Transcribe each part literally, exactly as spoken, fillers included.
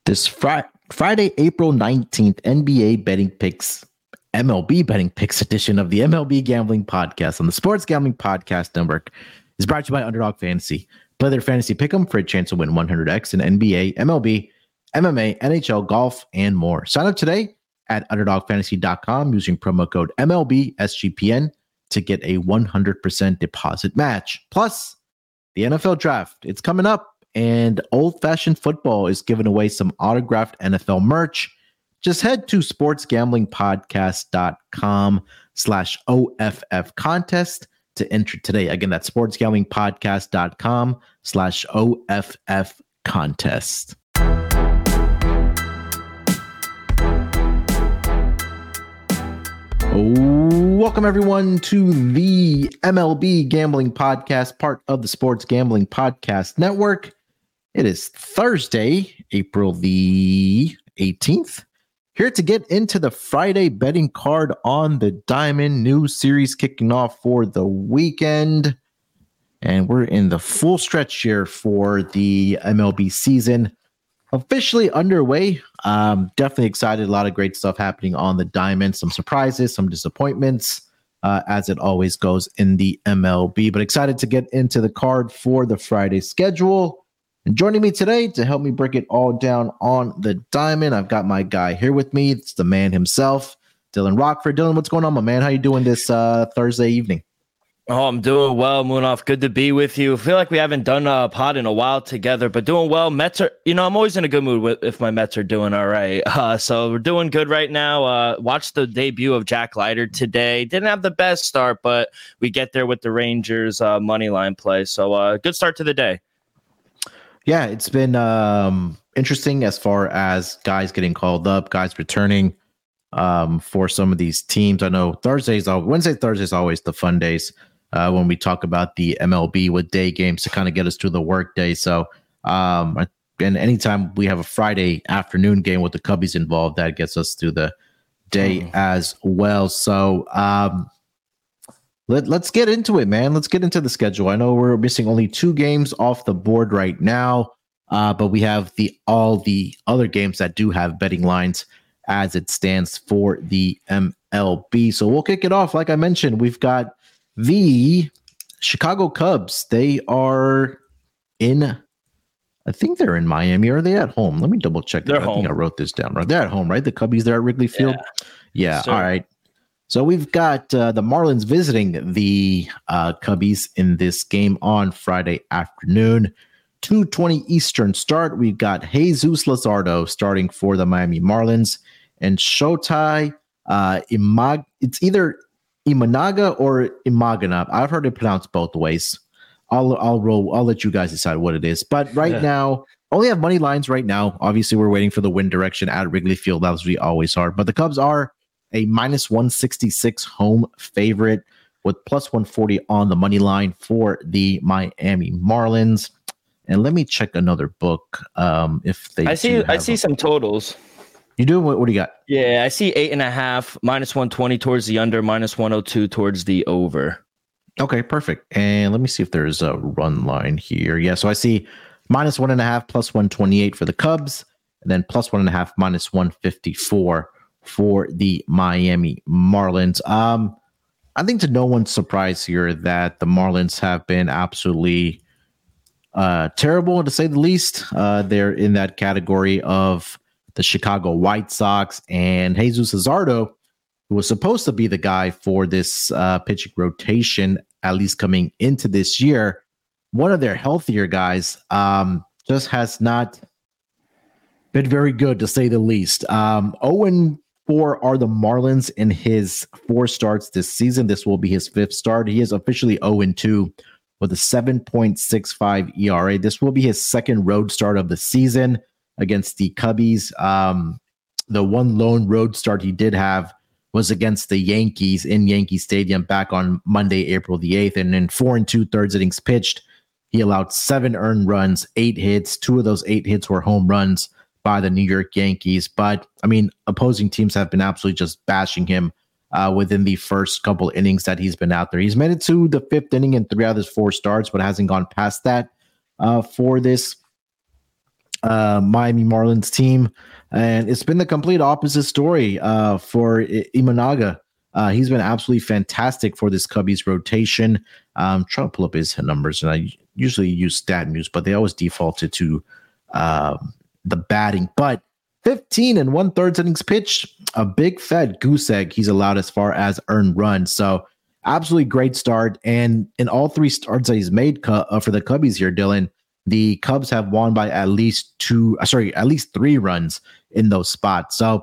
This fri- Friday, April nineteenth, N B A betting picks, M L B betting picks edition of the M L B Gambling Podcast on the Sports Gambling Podcast Network is brought to you by Underdog Fantasy. Play their fantasy pick'em for a chance to win one hundred x in N B A, M L B, M M A, N H L, golf, and more. Sign up today at underdog fantasy dot com using promo code M L B S G P N to get a one hundred percent deposit match. Plus, the N F L draft, it's coming up. And Old Fashioned Football is giving away some autographed N F L merch. Just head to sportsgamblingpodcast.com slash OFF contest to enter today. Again, that's sportsgamblingpodcast.com slash OFF contest. Welcome, everyone, to the M L B Gambling Podcast, part of the Sports Gambling Podcast Network. It is Thursday, April the eighteenth. Here to get into the Friday betting card on the Diamond. New series kicking off for the weekend. And we're in the full stretch here for the M L B season. Officially underway. Um, definitely excited. A lot of great stuff happening on the Diamond. Some surprises, some disappointments, uh, as it always goes in the M L B. But excited to get into the card for the Friday schedule. And joining me today to help me break it all down on the Diamond, I've got my guy here with me. It's the man himself, Dylan Rockford. Dylan, what's going on, my man? How you doing this uh, Thursday evening? Oh, I'm doing well, Moonoff. Good to be with you. I feel like we haven't done a pod in a while together, but doing well. Mets are, you know, I'm always in a good mood with, if my Mets are doing all right. Uh, so we're doing good right now. Uh, watched the debut of Jack Leiter today. Didn't have the best start, but we get there with the Rangers uh, money line play. So uh, good start to the day. Yeah, it's been um, interesting as far as guys getting called up, guys returning um, for some of these teams. I know Thursdays, Wednesday, Thursdays, always the fun days. Uh, when we talk about the M L B with day games to kind of get us through the work day. So, um, and anytime we have a Friday afternoon game with the Cubbies involved, that gets us through the day mm. as well. So, um, let, let's get into it, man. Let's get into the schedule. I know we're missing only two games off the board right now, uh, but we have the all the other games that do have betting lines as it stands for the M L B. So we'll kick it off. Like I mentioned, we've got the Chicago Cubs. They are in, I think they're in Miami. Or are they at home? Let me double check. They're I home. think I wrote this down, right? They're at home, right? The Cubbies, they're at Wrigley Field. Yeah. yeah all right. So we've got uh, the Marlins visiting the uh, Cubbies in this game on Friday afternoon. two twenty Eastern start. We've got Jesus Luzardo starting for the Miami Marlins and Shohei uh, Imag. It's either Imanaga or Imagana. I've heard it pronounced both ways. I'll I'll roll. I'll let you guys decide what it is. But right yeah. now, only have money lines right now. Obviously, we're waiting for the wind direction at Wrigley Field, as we always are. But the Cubs are a minus one sixty-six home favorite with plus one forty on the money line for the Miami Marlins. And let me check another book. Um, if they, I see, I see a, some totals. You do? What, what do you got? Yeah, I see eight and a half, minus one twenty towards the under, minus one oh two towards the over. Okay, perfect. And let me see if there's a run line here. Yeah, so I see minus one and a half, plus one twenty-eight for the Cubs, and then plus one and a half, minus one fifty-four for the Miami Marlins. Um, I think to no one's surprise here that the Marlins have been absolutely uh, terrible, to say the least. Uh, they're in that category of the Chicago White Sox, and Jesus Luzardo, who was supposed to be the guy for this uh, pitching rotation, at least coming into this year, one of their healthier guys, um, just has not been very good, to say the least. Um, oh and four are the Marlins in his four starts this season. This will be his fifth start. He is officially oh and two with a seven point six five E R A. This will be his second road start of the season against the Cubbies. Um, the one lone road start he did have was against the Yankees in Yankee Stadium back on Monday, April the eighth. And in four and two thirds innings pitched, he allowed seven earned runs, eight hits. Two of those eight hits were home runs by the New York Yankees. But, I mean, opposing teams have been absolutely just bashing him uh, within the first couple innings that he's been out there. He's made it to the fifth inning in three out of his four starts, but hasn't gone past that uh, for this uh, Miami Marlins team. And it's been the complete opposite story uh, for I- Imanaga. Uh, he's been absolutely fantastic for this Cubbies rotation. I'm trying to pull up his numbers, and I usually use Stat News, but they always defaulted to uh, the batting. But fifteen and one third innings pitched, a big fat goose egg he's allowed as far as earned runs. So absolutely great start. And in all three starts that he's made cu- uh, for the Cubbies here, Dylan, the Cubs have won by at least two, uh, sorry, at least three runs in those spots. So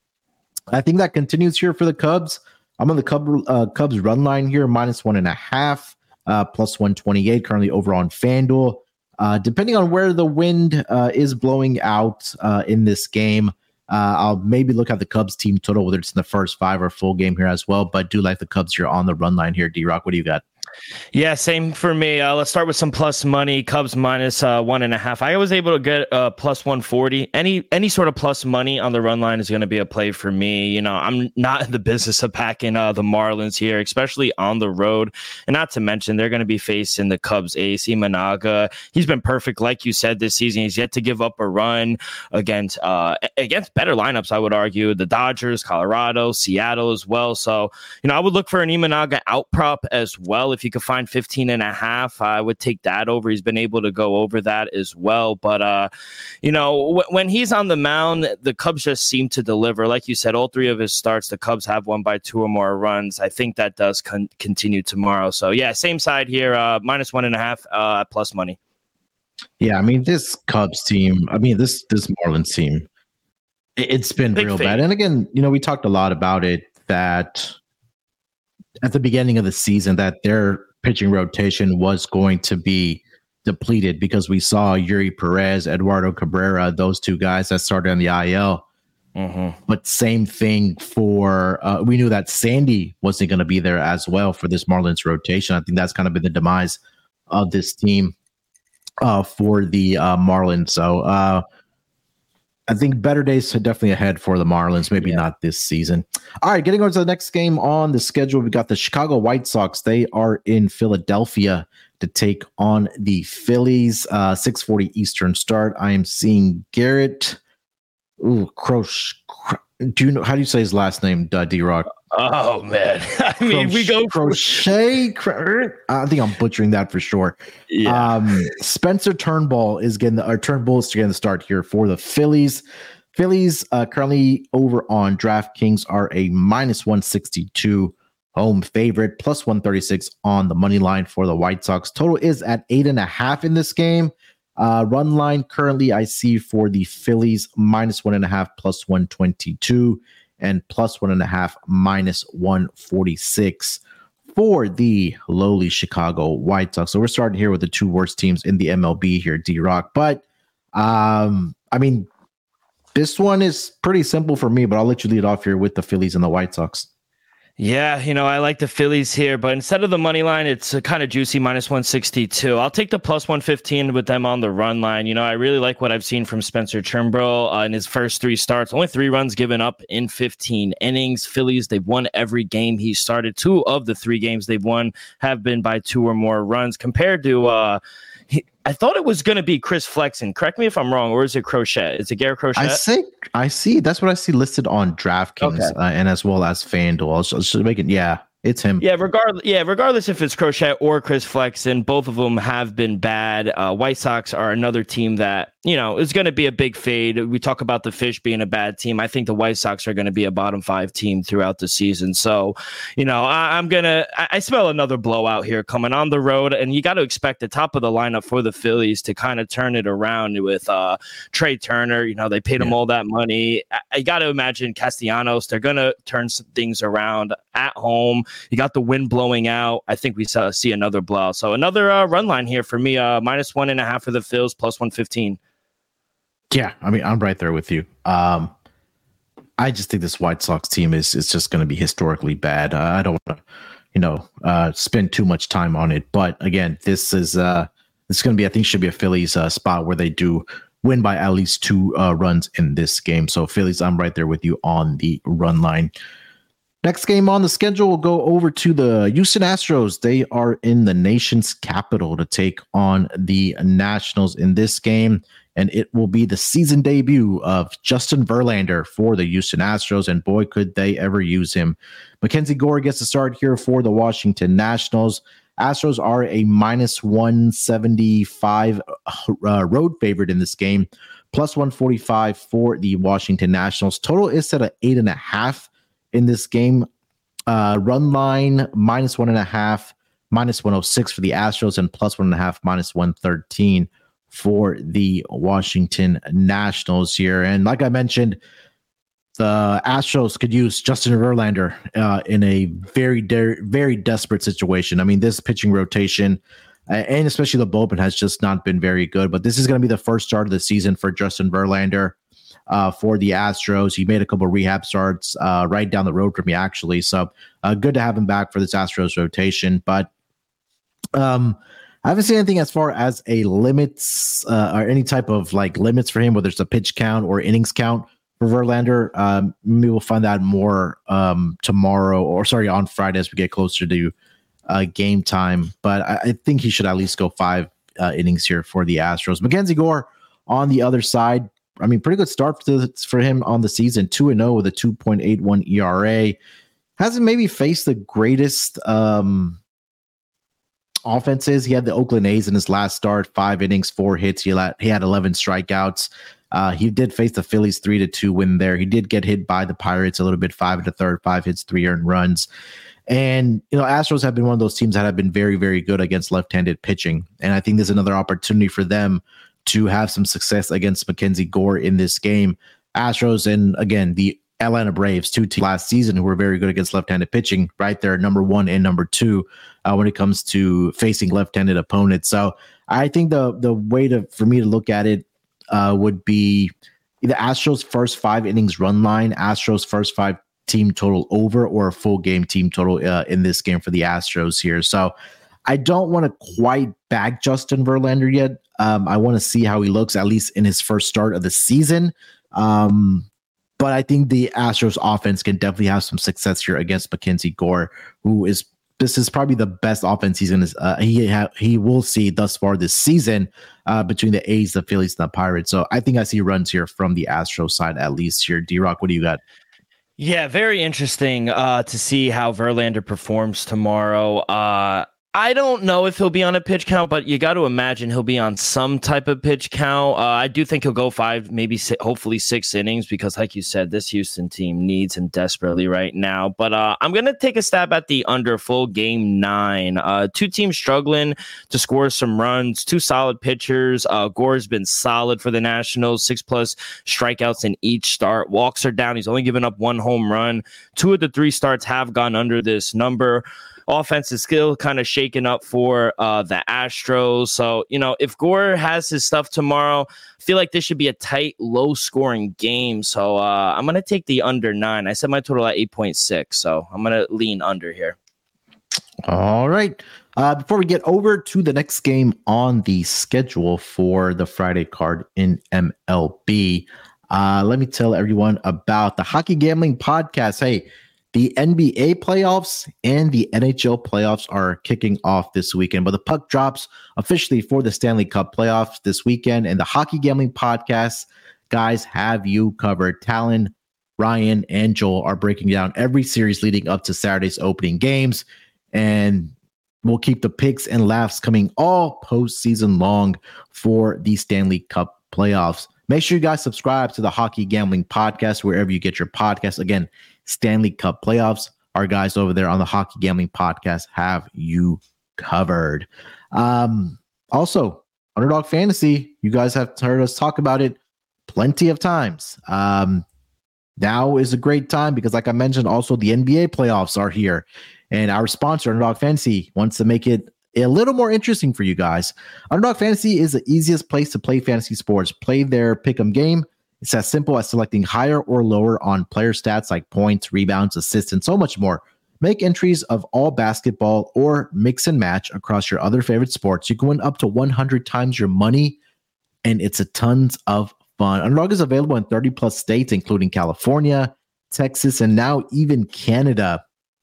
I think that continues here for the Cubs. I'm on the Cub, uh, Cubs run line here, minus one and a half, uh, plus one twenty-eight, currently over on FanDuel. Uh, depending on where the wind uh, is blowing out uh, in this game, uh, I'll maybe look at the Cubs team total, whether it's in the first five or full game here as well. But do like the Cubs here on the run line here. D-Rock, what do you got? Yeah, same for me. Uh, let's start with some plus money. Cubs minus uh, one and a half. I was able to get uh, plus one forty. Any any sort of plus money on the run line is going to be a play for me. You know, I'm not in the business of packing uh, the Marlins here, especially on the road. And not to mention, they're going to be facing the Cubs ace, Imanaga. He's been perfect, like you said, this season. He's yet to give up a run against uh, against better lineups, I would argue. The Dodgers, Colorado, Seattle as well. So, you know, I would look for an Imanaga out prop as well. If you could find fifteen and a half, I would take that over. He's been able to go over that as well. But, uh, you know, w- when he's on the mound, the Cubs just seem to deliver. Like you said, all three of his starts, the Cubs have won by two or more runs. I think that does con- continue tomorrow. So, yeah, same side here, uh, minus one and a half uh, plus money. Yeah, I mean, this Cubs team, I mean, this this Marlins team, it, it's been Big real fade. bad. And again, you know, we talked a lot about it that at the beginning of the season that their pitching rotation was going to be depleted because we saw Yuri Perez, Eduardo Cabrera, those two guys that started on the I L. Mm-hmm. But same thing for, uh, we knew that Sandy wasn't going to be there as well for this Marlins rotation. I think that's kind of been the demise of this team uh, for the uh, Marlins. So uh, I think better days are definitely ahead for the Marlins, maybe Yeah. not this season. All right, getting on to the next game on the schedule, we got the Chicago White Sox. They are in Philadelphia to take on the Phillies. Uh, six forty Eastern start. I am seeing Garrett. Ooh, Croce. Do you know how do you say his last name? Uh, D-Rock. Oh, man. I mean, we go for Crochet. Cro- I think I'm butchering that for sure. yeah. Um, Spencer Turnbull is getting the or Turnbull is getting the start here for the Phillies. Phillies uh, currently over on DraftKings are a minus one sixty-two home favorite, plus one thirty-six on the money line for the White Sox. Total is at eight and a half in this game. Uh, run line currently I see for the Phillies minus one and a half, plus one twenty-two, and plus one and a half, minus one forty-six for the lowly Chicago White Sox. So we're starting here with the two worst teams in the M L B here, D-Rock. But um, I mean, this one is pretty simple for me, but I'll let you lead off here with the Phillies and the White Sox. Yeah, you know, I like the Phillies here, but instead of the money line, it's a kind of juicy minus one sixty-two. I'll take the plus one fifteen with them on the run line. You know, I really like what I've seen from Spencer Turnbull uh, in his first three starts. Only three runs given up in fifteen innings. Phillies, they've won every game he started. Two of the three games they've won have been by two or more runs compared to uh, he, I thought it was going to be Chris Flexen. Correct me if I'm wrong, or is it Crochet? Is it Garrett Crochet? I say, I see. That's what I see listed on DraftKings Okay. uh, and as well as FanDuel. I'll just, just make it, yeah, it's him. Yeah, regardless, yeah, regardless if it's Crochet or Chris Flexen, both of them have been bad. Uh, White Sox are another team that, you know, is going to be a big fade. We talk about the Fish being a bad team. I think the White Sox are going to be a bottom five team throughout the season. So, you know, I, I'm going to, I smell another blowout here coming on the road. And you got to expect the top of the lineup for the Phillies to kind of turn it around with uh, Trey Turner. You know, they paid him Yeah. all that money. I, I got to imagine Castellanos, they're going to turn some things around at home. You got the wind blowing out. I think we saw, see another blowout. So another uh, run line here for me, uh, minus one and a half for the Phils, plus one fifteen. Yeah, I mean, I'm right there with you. Um, I just think this White Sox team is is just going to be historically bad. Uh, I don't want to, you know, uh, spend too much time on it. But again, this is uh, this is going to be, I think, should be a Phillies uh, spot where they do win by at least two uh, runs in this game. So Phillies, I'm right there with you on the run line. Next game on the schedule, we'll go over to the Houston Astros. They are in the nation's capital to take on the Nationals in this game. and it will be the season debut of Justin Verlander for the Houston Astros, and boy, could they ever use him. Mackenzie Gore gets the start here for the Washington Nationals. Astros are a minus one seventy-five uh, road favorite in this game, plus one forty-five for the Washington Nationals. Total is set at eight and a half in this game. Uh, run line minus one and a half, minus one oh six for the Astros, and plus one and a half, minus one thirteen for the Washington Nationals here. And like I mentioned, the Astros could use Justin Verlander uh, in a very, de- very desperate situation. I mean, this pitching rotation, uh, and especially the bullpen, has just not been very good. But this is going to be the first start of the season for Justin Verlander uh, for the Astros. He made a couple of rehab starts uh, right down the road from me, actually. So uh, good to have him back for this Astros rotation. But um, I haven't seen anything as far as a limits uh, or any type of like limits for him, whether it's a pitch count or innings count for Verlander. Um, maybe we'll find out more um, tomorrow, or sorry, on Friday as we get closer to uh, game time. But I, I think he should at least go five uh, innings here for the Astros. Mackenzie Gore on the other side. I mean, pretty good start for, the, for him on the season, two and oh with a two point eight one E R A. Hasn't maybe faced the greatest um, offenses. He had the Oakland A's in his last start, five innings, four hits. He had, he had eleven strikeouts. Uh, he did face the Phillies three to two win there. He did get hit by the Pirates a little bit, five and a third, five hits, three earned runs. And, you know, Astros have been one of those teams that have been very, very good against left-handed pitching. And I think there's another opportunity for them to have some success against Mackenzie Gore in this game. Astros and, again, the Atlanta Braves, two teams last season who were very good against left-handed pitching, right there, number one and number two uh, when it comes to facing left-handed opponents. So I think the the way to for me to look at it uh, would be the Astros' first five innings run line, Astros' first five team total over, or a full game team total uh, in this game for the Astros here. So I don't want to quite back Justin Verlander yet. Um, I want to see how he looks, at least in his first start of the season. Um, but I think the Astros offense can definitely have some success here against Mackenzie Gore, who is this is probably the best offense he's gonna uh, he ha- he will see thus far this season uh, between the A's, the Phillies, and the Pirates. So I think I see runs here from the Astros side at least here. D-Rock, what do you got? Yeah, very interesting uh, to see how Verlander performs tomorrow. Uh, I don't know if he'll be on a pitch count, but you got to imagine he'll be on some type of pitch count. Uh, I do think he'll go five, maybe six, hopefully six innings, because like you said, this Houston team needs him desperately right now. But uh, I'm going to take a stab at the under full game nine. Uh, two teams struggling to score some runs, two solid pitchers. Uh, Gore's been solid for the Nationals, six plus strikeouts in each start. Walks are down. He's only given up one home run. Two of the three starts have gone under this number. Offense is still kind of shaken up for uh, the Astros. So, you know, if Gore has his stuff tomorrow, I feel like this should be a tight, low-scoring game. So uh, I'm going to take the under nine. I set my total at eight point six, so I'm going to lean under here. All right. Uh, before we get over to the next game on the schedule for the Friday card in M L B, uh, let me tell everyone about the Hockey Gambling Podcast. Hey, the N B A playoffs and the N H L playoffs are kicking off this weekend, but the puck drops officially for the Stanley Cup playoffs this weekend, and the Hockey Gambling Podcast guys have you covered. Talon, Ryan, and Joel are breaking down every series leading up to Saturday's opening games, and we'll keep the picks and laughs coming all postseason long for the Stanley Cup playoffs. Make sure you guys subscribe to the Hockey Gambling Podcast wherever you get your podcasts. Again, Stanley Cup playoffs. Our guys over there on the Hockey Gambling Podcast have you covered. Um, also, Underdog Fantasy, you guys have heard us talk about it plenty of times. Um, now is a great time because, like I mentioned, also the N B A playoffs are here. And our sponsor, Underdog Fantasy, wants to make it a little more interesting for you guys. Underdog Fantasy is the easiest place to play fantasy sports. Play their pick'em game. It's as simple as selecting higher or lower on player stats like points, rebounds, assists, and so much more. Make entries of all basketball or mix and match across your other favorite sports. You can win up to one hundred times your money, and it's a tons of fun. Underdog is available in thirty plus states, including California, Texas, and now even Canada.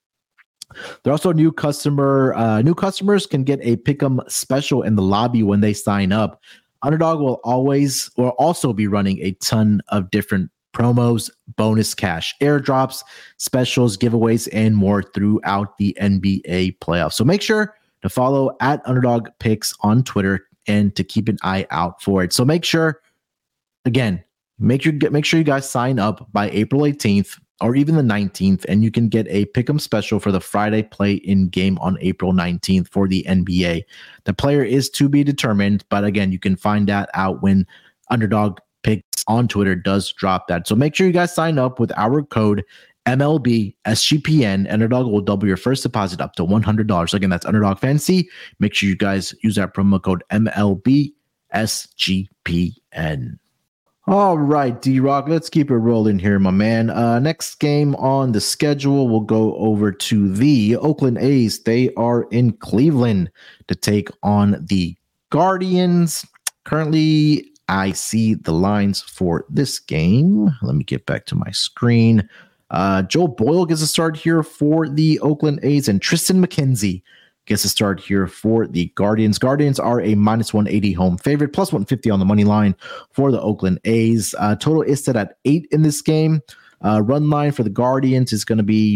There are also new customer uh, new customers can get a pick'em special in the lobby when they sign up. Underdog will always or also be running a ton of different promos, bonus cash, airdrops, specials, giveaways, and more throughout the N B A playoffs. So make sure to follow at Underdog Picks on Twitter and to keep an eye out for it. So make sure, again, make sure make sure you guys sign up by April eighteenth or even the nineteenth, and you can get a pick'em special for the Friday play-in game on April nineteenth for the N B A. The player is to be determined, but again, you can find that out when Underdog Picks on Twitter does drop that. So make sure you guys sign up with our code M L B S G P N. Underdog will double your first deposit up to one hundred dollars. Again, that's Underdog Fantasy. Make sure you guys use that promo code M L B S G P N. All right, D-Rock, let's keep it rolling here, my man. Uh, next game on the schedule, we'll go over to the Oakland A's. They are in Cleveland to take on the Guardians. Currently, I see the lines for this game. Let me get back to my screen. Uh, Joel Boyle gets a start here for the Oakland A's, and Tristan McKenzie gets a start here for the Guardians. Guardians are a minus one eighty home favorite, plus one fifty on the money line for the Oakland A's. Uh, total is set at eight in this game. Uh, run line for the Guardians is going to be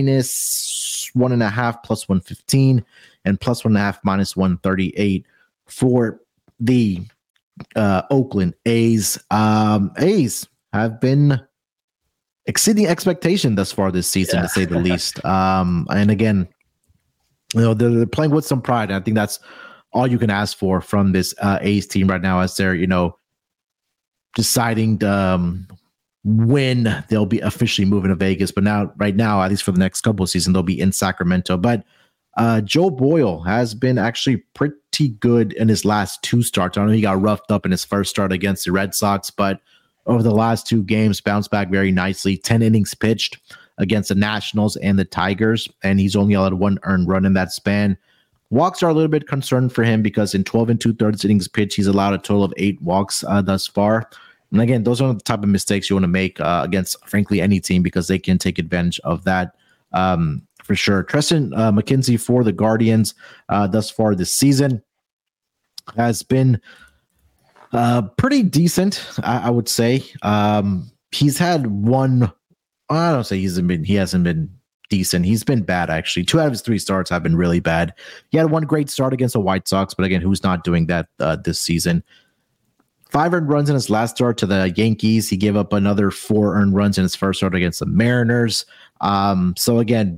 minus one and a half, plus one fifteen, and plus one and a half, minus one thirty-eight for the uh, Oakland A's. Um, A's have been exceeding expectation thus far this season, yeah. to say the least. Um, and again, you know, they're, they're playing with some pride. And I think that's all you can ask for from this uh, A's team right now, as they're, you know, deciding um, when they'll be officially moving to Vegas. But now, right now, at least for the next couple of seasons, they'll be in Sacramento. But uh, Joe Boyle has been actually pretty good in his last two starts. I know he got roughed up in his first start against the Red Sox, but over the last two games, bounced back very nicely. ten innings pitched against the Nationals and the Tigers, and he's only allowed one earned run in that span. Walks are a little bit concerned for him because in twelve and two-thirds innings pitched, he's allowed a total of eight walks uh, thus far. And again, those are the type of mistakes you want to make uh, against, frankly, any team, because they can take advantage of that um, for sure. Tristan uh, McKenzie for the Guardians uh, thus far this season has been uh, pretty decent, I, I would say. Um, he's had one... I don't say he's been he hasn't been decent. He's been bad, actually. Two out of his three starts have been really bad. He had one great start against the White Sox, but again, who's not doing that uh, this season? Five earned runs in his last start to the Yankees. He gave up another four earned runs in his first start against the Mariners. Um, so again,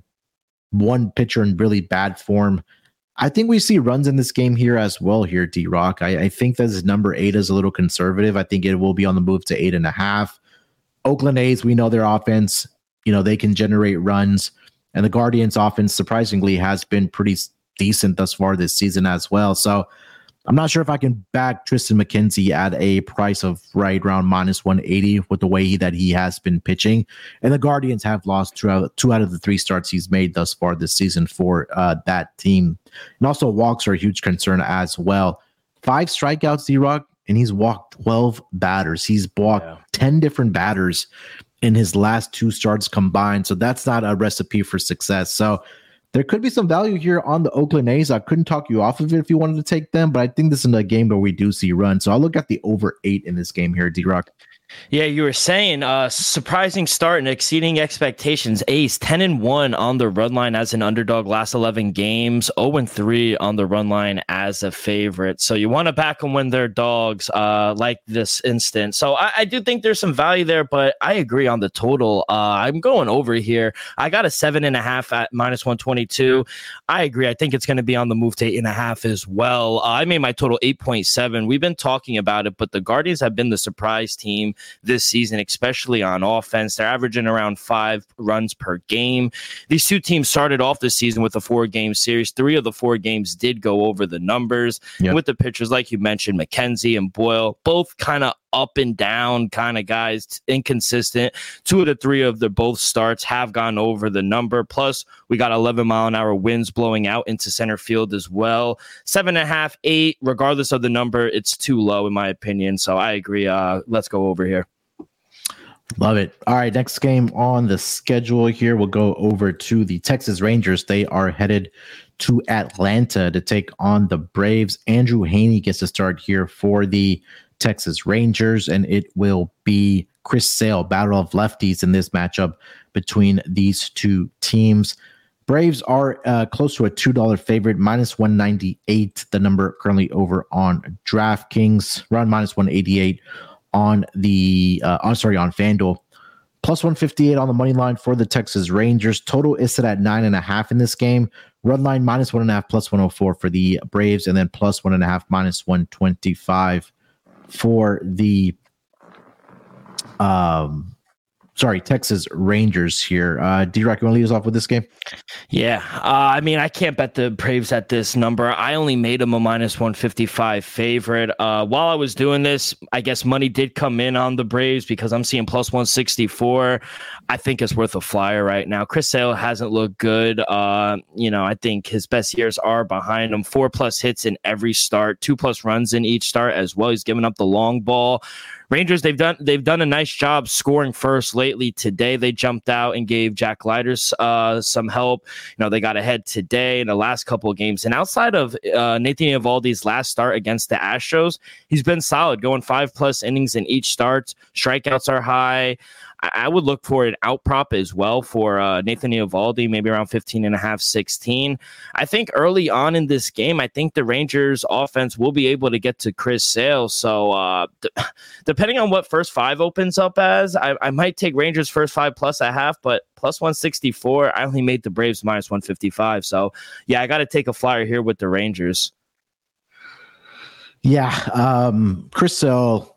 one pitcher in really bad form. I think we see runs in this game here as well here, D-Rock. I, I think that his number eight is a little conservative. I think it will be on the move to eight and a half. Oakland A's, we know their offense, you know, they can generate runs. And the Guardians offense, surprisingly, has been pretty decent thus far this season as well. So I'm not sure if I can back Tristan McKenzie at a price of right around minus one eighty with the way that he has been pitching. And the Guardians have lost two out, two out of the three starts he's made thus far this season for uh, that team. And also walks are a huge concern as well. Five strikeouts, D-Rock, and he's walked twelve batters. He's walked yeah. ten different batters in his last two starts combined. So that's not a recipe for success. So there could be some value here on the Oakland A's. I couldn't talk you off of it if you wanted to take them, but I think this is a game where we do see runs. So I'll look at the over eight in this game here, D-Rock. Yeah, you were saying uh surprising start and exceeding expectations. A's ten and one on the run line as an underdog last eleven games, oh and three on the run line as a favorite. So you want to back them when they're dogs, uh like this instance. So I, I do think there's some value there, but I agree on the total. Uh I'm going over here. I got a seven and a half at minus one twenty-two. I agree. I think it's going to be on the move to eight and a half as well. Uh, I made my total eight point seven. We've been talking about it, but the Guardians have been the surprise team this season, especially on offense. They're averaging around five runs per game. These two teams started off the season with a four-game series. Three of the four games did go over the numbers. Yep. With the pitchers, like you mentioned, McKenzie and Boyle, both kind of up and down kind of guys, inconsistent. Two of the three of the both starts have gone over the number. Plus, we got eleven mile an hour winds blowing out into center field as well. Seven and a half, eight, regardless of the number, it's too low in my opinion. So I agree. Uh, let's go over here. Love it. All right, next game on the schedule here, we'll go over to the Texas Rangers. They are headed to Atlanta to take on the Braves. Andrew Heaney gets to start here for the Texas Rangers, and it will be Chris Sale, battle of lefties in this matchup between these two teams. Braves are uh, close to a two dollar favorite, minus one ninety-eight, the number currently over on DraftKings, around minus one eighty-eight on the, uh, on, sorry, on FanDuel. Plus one fifty-eight on the money line for the Texas Rangers. Total is set at nine and a half in this game. Run line minus one and a half, plus one oh four for the Braves, and then plus one and a half, minus one twenty-five for the um sorry, Texas Rangers here. Uh, D-Rock, you want to lead us off with this game? Yeah. Uh, I mean, I can't bet the Braves at this number. I only made them a minus one fifty-five favorite. Uh, while I was doing this, I guess money did come in on the Braves because I'm seeing plus one sixty-four. I think it's worth a flyer right now. Chris Sale hasn't looked good. Uh, you know, I think his best years are behind him. Four plus hits in every start, two plus runs in each start as well. He's giving up the long ball. Rangers, they've done they've done a nice job scoring first lately. Today, they jumped out and gave Jack Leiters uh, some help. You know, they got ahead today in the last couple of games. And outside of uh, Nathan Eovaldi's last start against the Astros, he's been solid, going five plus innings in each start. Strikeouts are high. I would look for an out prop as well for uh, Nathan Eovaldi, maybe around fifteen and a half, sixteen. I think early on in this game, I think the Rangers offense will be able to get to Chris Sale. So uh, d- depending on what first five opens up as, I, I might take Rangers first five plus a half, but plus one sixty-four, I only made the Braves minus one fifty-five. So yeah, I got to take a flyer here with the Rangers. Yeah. Um, Chris Sale,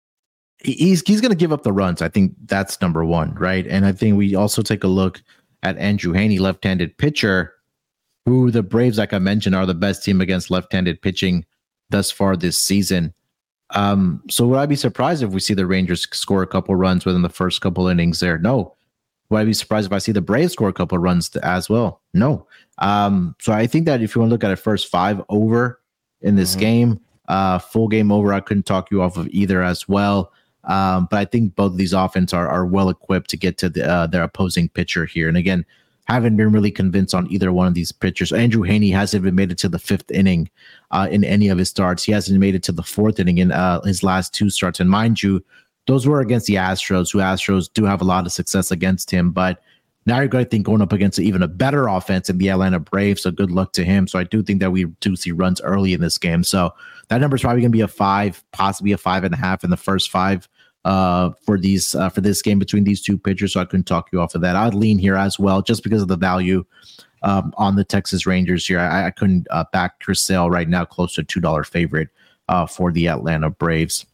He's he's going to give up the runs. I think that's number one, right? And I think we also take a look at Andrew Heaney, left-handed pitcher, who the Braves, like I mentioned, are the best team against left-handed pitching thus far this season. Um, so would I be surprised if we see the Rangers score a couple runs within the first couple innings there? No. Would I be surprised if I see the Braves score a couple runs as well? No. Um, so I think that if you want to look at a first five over in this mm-hmm. game, uh, full game over, I couldn't talk you off of either as well. Um, but I think both of these offenses are, are well equipped to get to the, uh, their opposing pitcher here. And again, haven't been really convinced on either one of these pitchers. Andrew Heaney hasn't even made it to the fifth inning uh, in any of his starts. He hasn't made it to the fourth inning in uh, his last two starts. And mind you, those were against the Astros, who Astros do have a lot of success against him. But now you're going to think going up against even a better offense in the Atlanta Braves. So good luck to him. So I do think that we do see runs early in this game. So that number is probably going to be a five, possibly a five and a half in the first five. Uh, for these uh, for this game between these two pitchers, so I couldn't talk you off of that. I'd lean here as well, just because of the value um, on the Texas Rangers here. I, I couldn't uh, back Chris Sale right now, close to two dollar favorite uh, for the Atlanta Braves.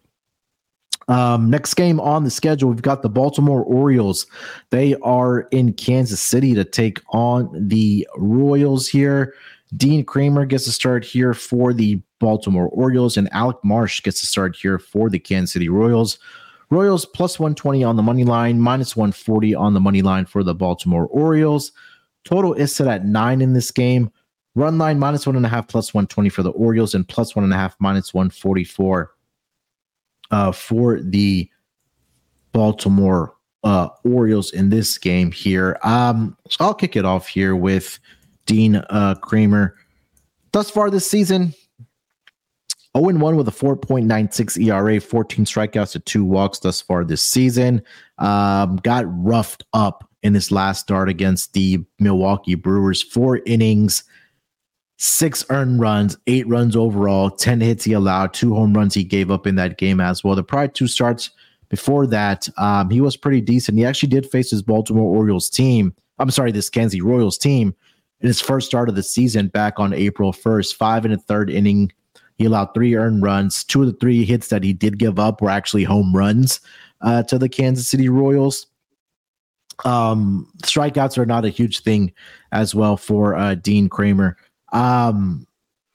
Um, next game on the schedule, we've got the Baltimore Orioles. They are in Kansas City to take on the Royals here. Dean Kramer gets to start here for the Baltimore Orioles, and Alec Marsh gets to start here for the Kansas City Royals. Royals plus one twenty on the money line, minus one forty on the money line for the Baltimore Orioles. Total is set at nine in this game. Run line minus one and a half, plus one twenty for the Orioles, and plus one and a half, minus one forty-four uh, for the Baltimore uh, Orioles in this game here. Um, so I'll kick it off here with Dean uh, Kramer. Thus far this season, oh and one with a four point nine six E R A, fourteen strikeouts to two walks thus far this season. Um, got roughed up in his last start against the Milwaukee Brewers. Four innings, six earned runs, eight runs overall, ten hits he allowed, two home runs he gave up in that game as well. The prior two starts before that, um, he was pretty decent. He actually did face his Baltimore Orioles team. I'm sorry, this Kansas City Royals team in his first start of the season back on April first. Five and a third inning. He allowed three earned runs. Two of the three hits that he did give up were actually home runs uh, to the Kansas City Royals. Um, strikeouts are not a huge thing as well for uh, Dean Kramer. Um,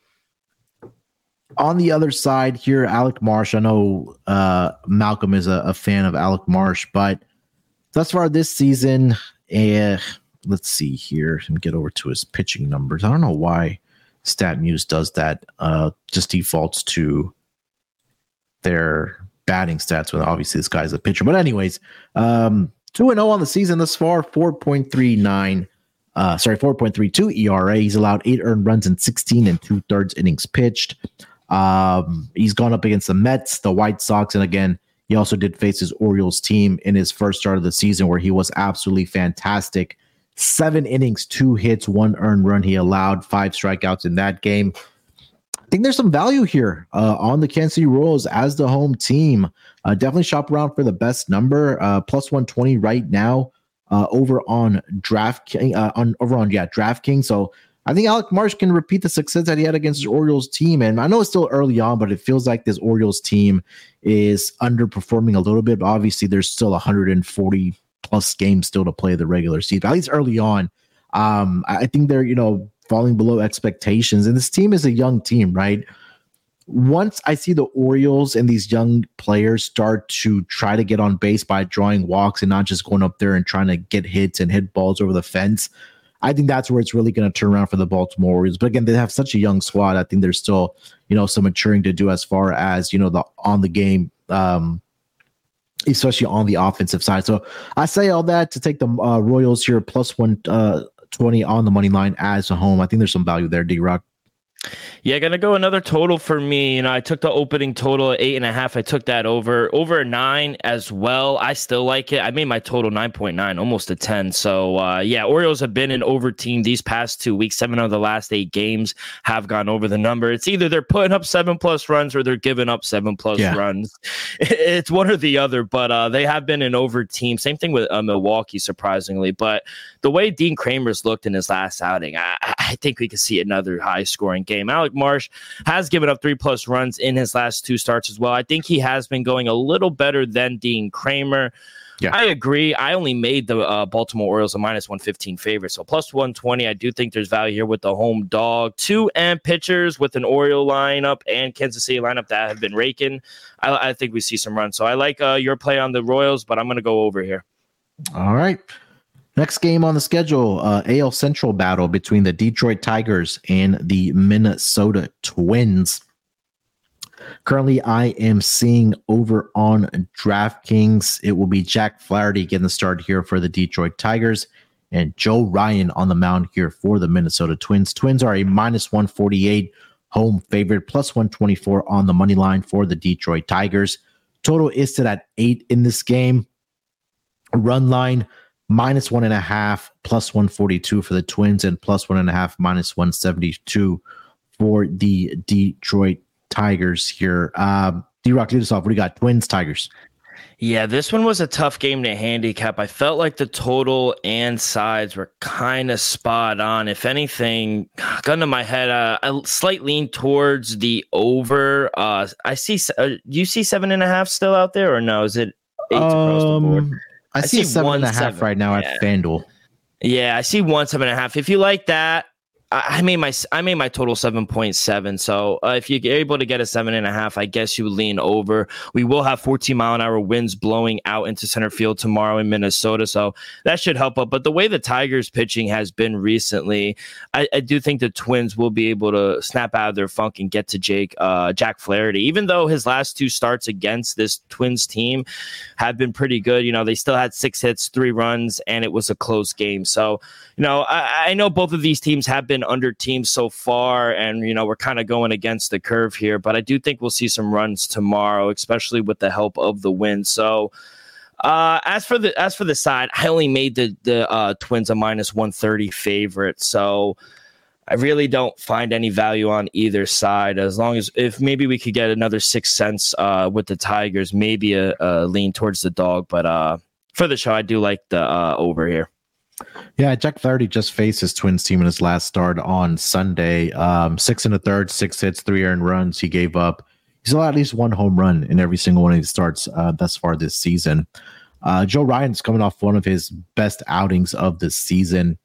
on the other side here, Alec Marsh. I know uh, Malcolm is a, a fan of Alec Marsh, but thus far this season, uh, let's see here. Let me get over to his pitching numbers. I don't know why StatMuse does that, uh, just defaults to their batting stats when obviously this guy's a pitcher. But anyways, um, two and oh on the season thus far, four point three nine uh, sorry, four point three two E R A. He's allowed eight earned runs in sixteen and two thirds innings pitched. Um, he's gone up against the Mets, the White Sox, and again, he also did face his Orioles team in his first start of the season where he was absolutely fantastic. Seven innings, two hits, one earned run. He allowed five strikeouts in that game. I think there's some value here uh, on the Kansas City Royals as the home team. Uh, definitely shop around for the best number, uh, plus one twenty right now uh, over on DraftKings. Uh, on over on yeah DraftKings. So I think Alec Marsh can repeat the success that he had against his Orioles team. And I know it's still early on, but it feels like this Orioles team is underperforming a little bit. But obviously, there's still one hundred forty plus games still to play the regular season. But at least early on, um, I think they're you know falling below expectations. And this team is a young team, right? Once I see the Orioles and these young players start to try to get on base by drawing walks and not just going up there and trying to get hits and hit balls over the fence, I think that's where it's really going to turn around for the Baltimore Orioles. But again, they have such a young squad. I think there's still, you know, some maturing to do as far as, you know, the on the game, um, especially on the offensive side. So I say all that to take the uh, Royals here plus one uh, twenty on the money line as a home. I think there's some value there, D-Rock. Yeah, gonna go another total for me. You know, I took the opening total at eight and a half. I took that over over a nine as well. I still like it. I made my total nine point nine, almost a ten. So uh, yeah, Orioles have been an over team these past two weeks. Seven of the last eight games have gone over the number. It's either they're putting up seven plus runs or they're giving up seven plus yeah. runs. It's one or the other. But uh, they have been an over team. Same thing with uh, Milwaukee, surprisingly. But the way Dean Kramer's looked in his last outing, I, I think we could see another high scoring game. Alec Marsh has given up three plus runs in his last two starts as well. I think he has been going a little better than Dean Kramer. Yeah. I agree. I only made the uh, Baltimore Orioles a minus one fifteen favorite. So plus one twenty, I do think there's value here with the home dog. Two and pitchers with an Oriole lineup and Kansas City lineup that have been raking. I, I think we see some runs. So I like uh, your play on the Royals, but I'm going to go over here. All right. Next game on the schedule, uh, A L Central battle between the Detroit Tigers and the Minnesota Twins. Currently, I am seeing over on DraftKings. It will be Jack Flaherty getting the start here for the Detroit Tigers and Joe Ryan on the mound here for the Minnesota Twins. Twins are a minus one forty-eight home favorite, plus one twenty-four on the money line for the Detroit Tigers. Total is set at eight in this game. Run line, minus one and a half, plus one forty-two for the Twins, and plus one and a half, minus one seventy-two for the Detroit Tigers here. Um, D-Rock, lead us off. What do you got? Twins, Tigers. Yeah, this one was a tough game to handicap. I felt like the total and sides were kind of spot on. If anything, gun to my head, uh, a slight lean towards the over. Uh, I see. Uh, do you see seven and a half still out there, or no? Is it eight um, across the board? I, I see, see seven and a half seven. right now yeah. at FanDuel. Yeah, I see one seven and a half. If you like that, I made my I made my total seven point seven. So uh, if you're able to get a seven and a half, I guess you lean over. We will have fourteen mile an hour winds blowing out into center field tomorrow in Minnesota, so that should help up. But the way the Tigers pitching has been recently, I, I do think the Twins will be able to snap out of their funk and get to Jake uh, Jack Flaherty. Even though his last two starts against this Twins team have been pretty good, you know, they still had six hits, three runs, and it was a close game. So, you know, I, I know both of these teams have been under teams so far, and you know we're kind of going against the curve here, but I do think we'll see some runs tomorrow, especially with the help of the wind. So uh as for the as for the side, I only made the the uh Twins a minus one thirty favorite, so I really don't find any value on either side. As long as if maybe we could get another six cents uh with the Tigers, maybe a, a lean towards the dog, but uh for the show I do like the uh over here. Yeah, Jack Flaherty just faced his Twins team in his last start on Sunday. Um, six and a third, six hits, three earned runs. He gave up. He's allowed at least one home run in every single one of his starts uh, thus far this season. Uh, Joe Ryan's coming off one of his best outings of the season,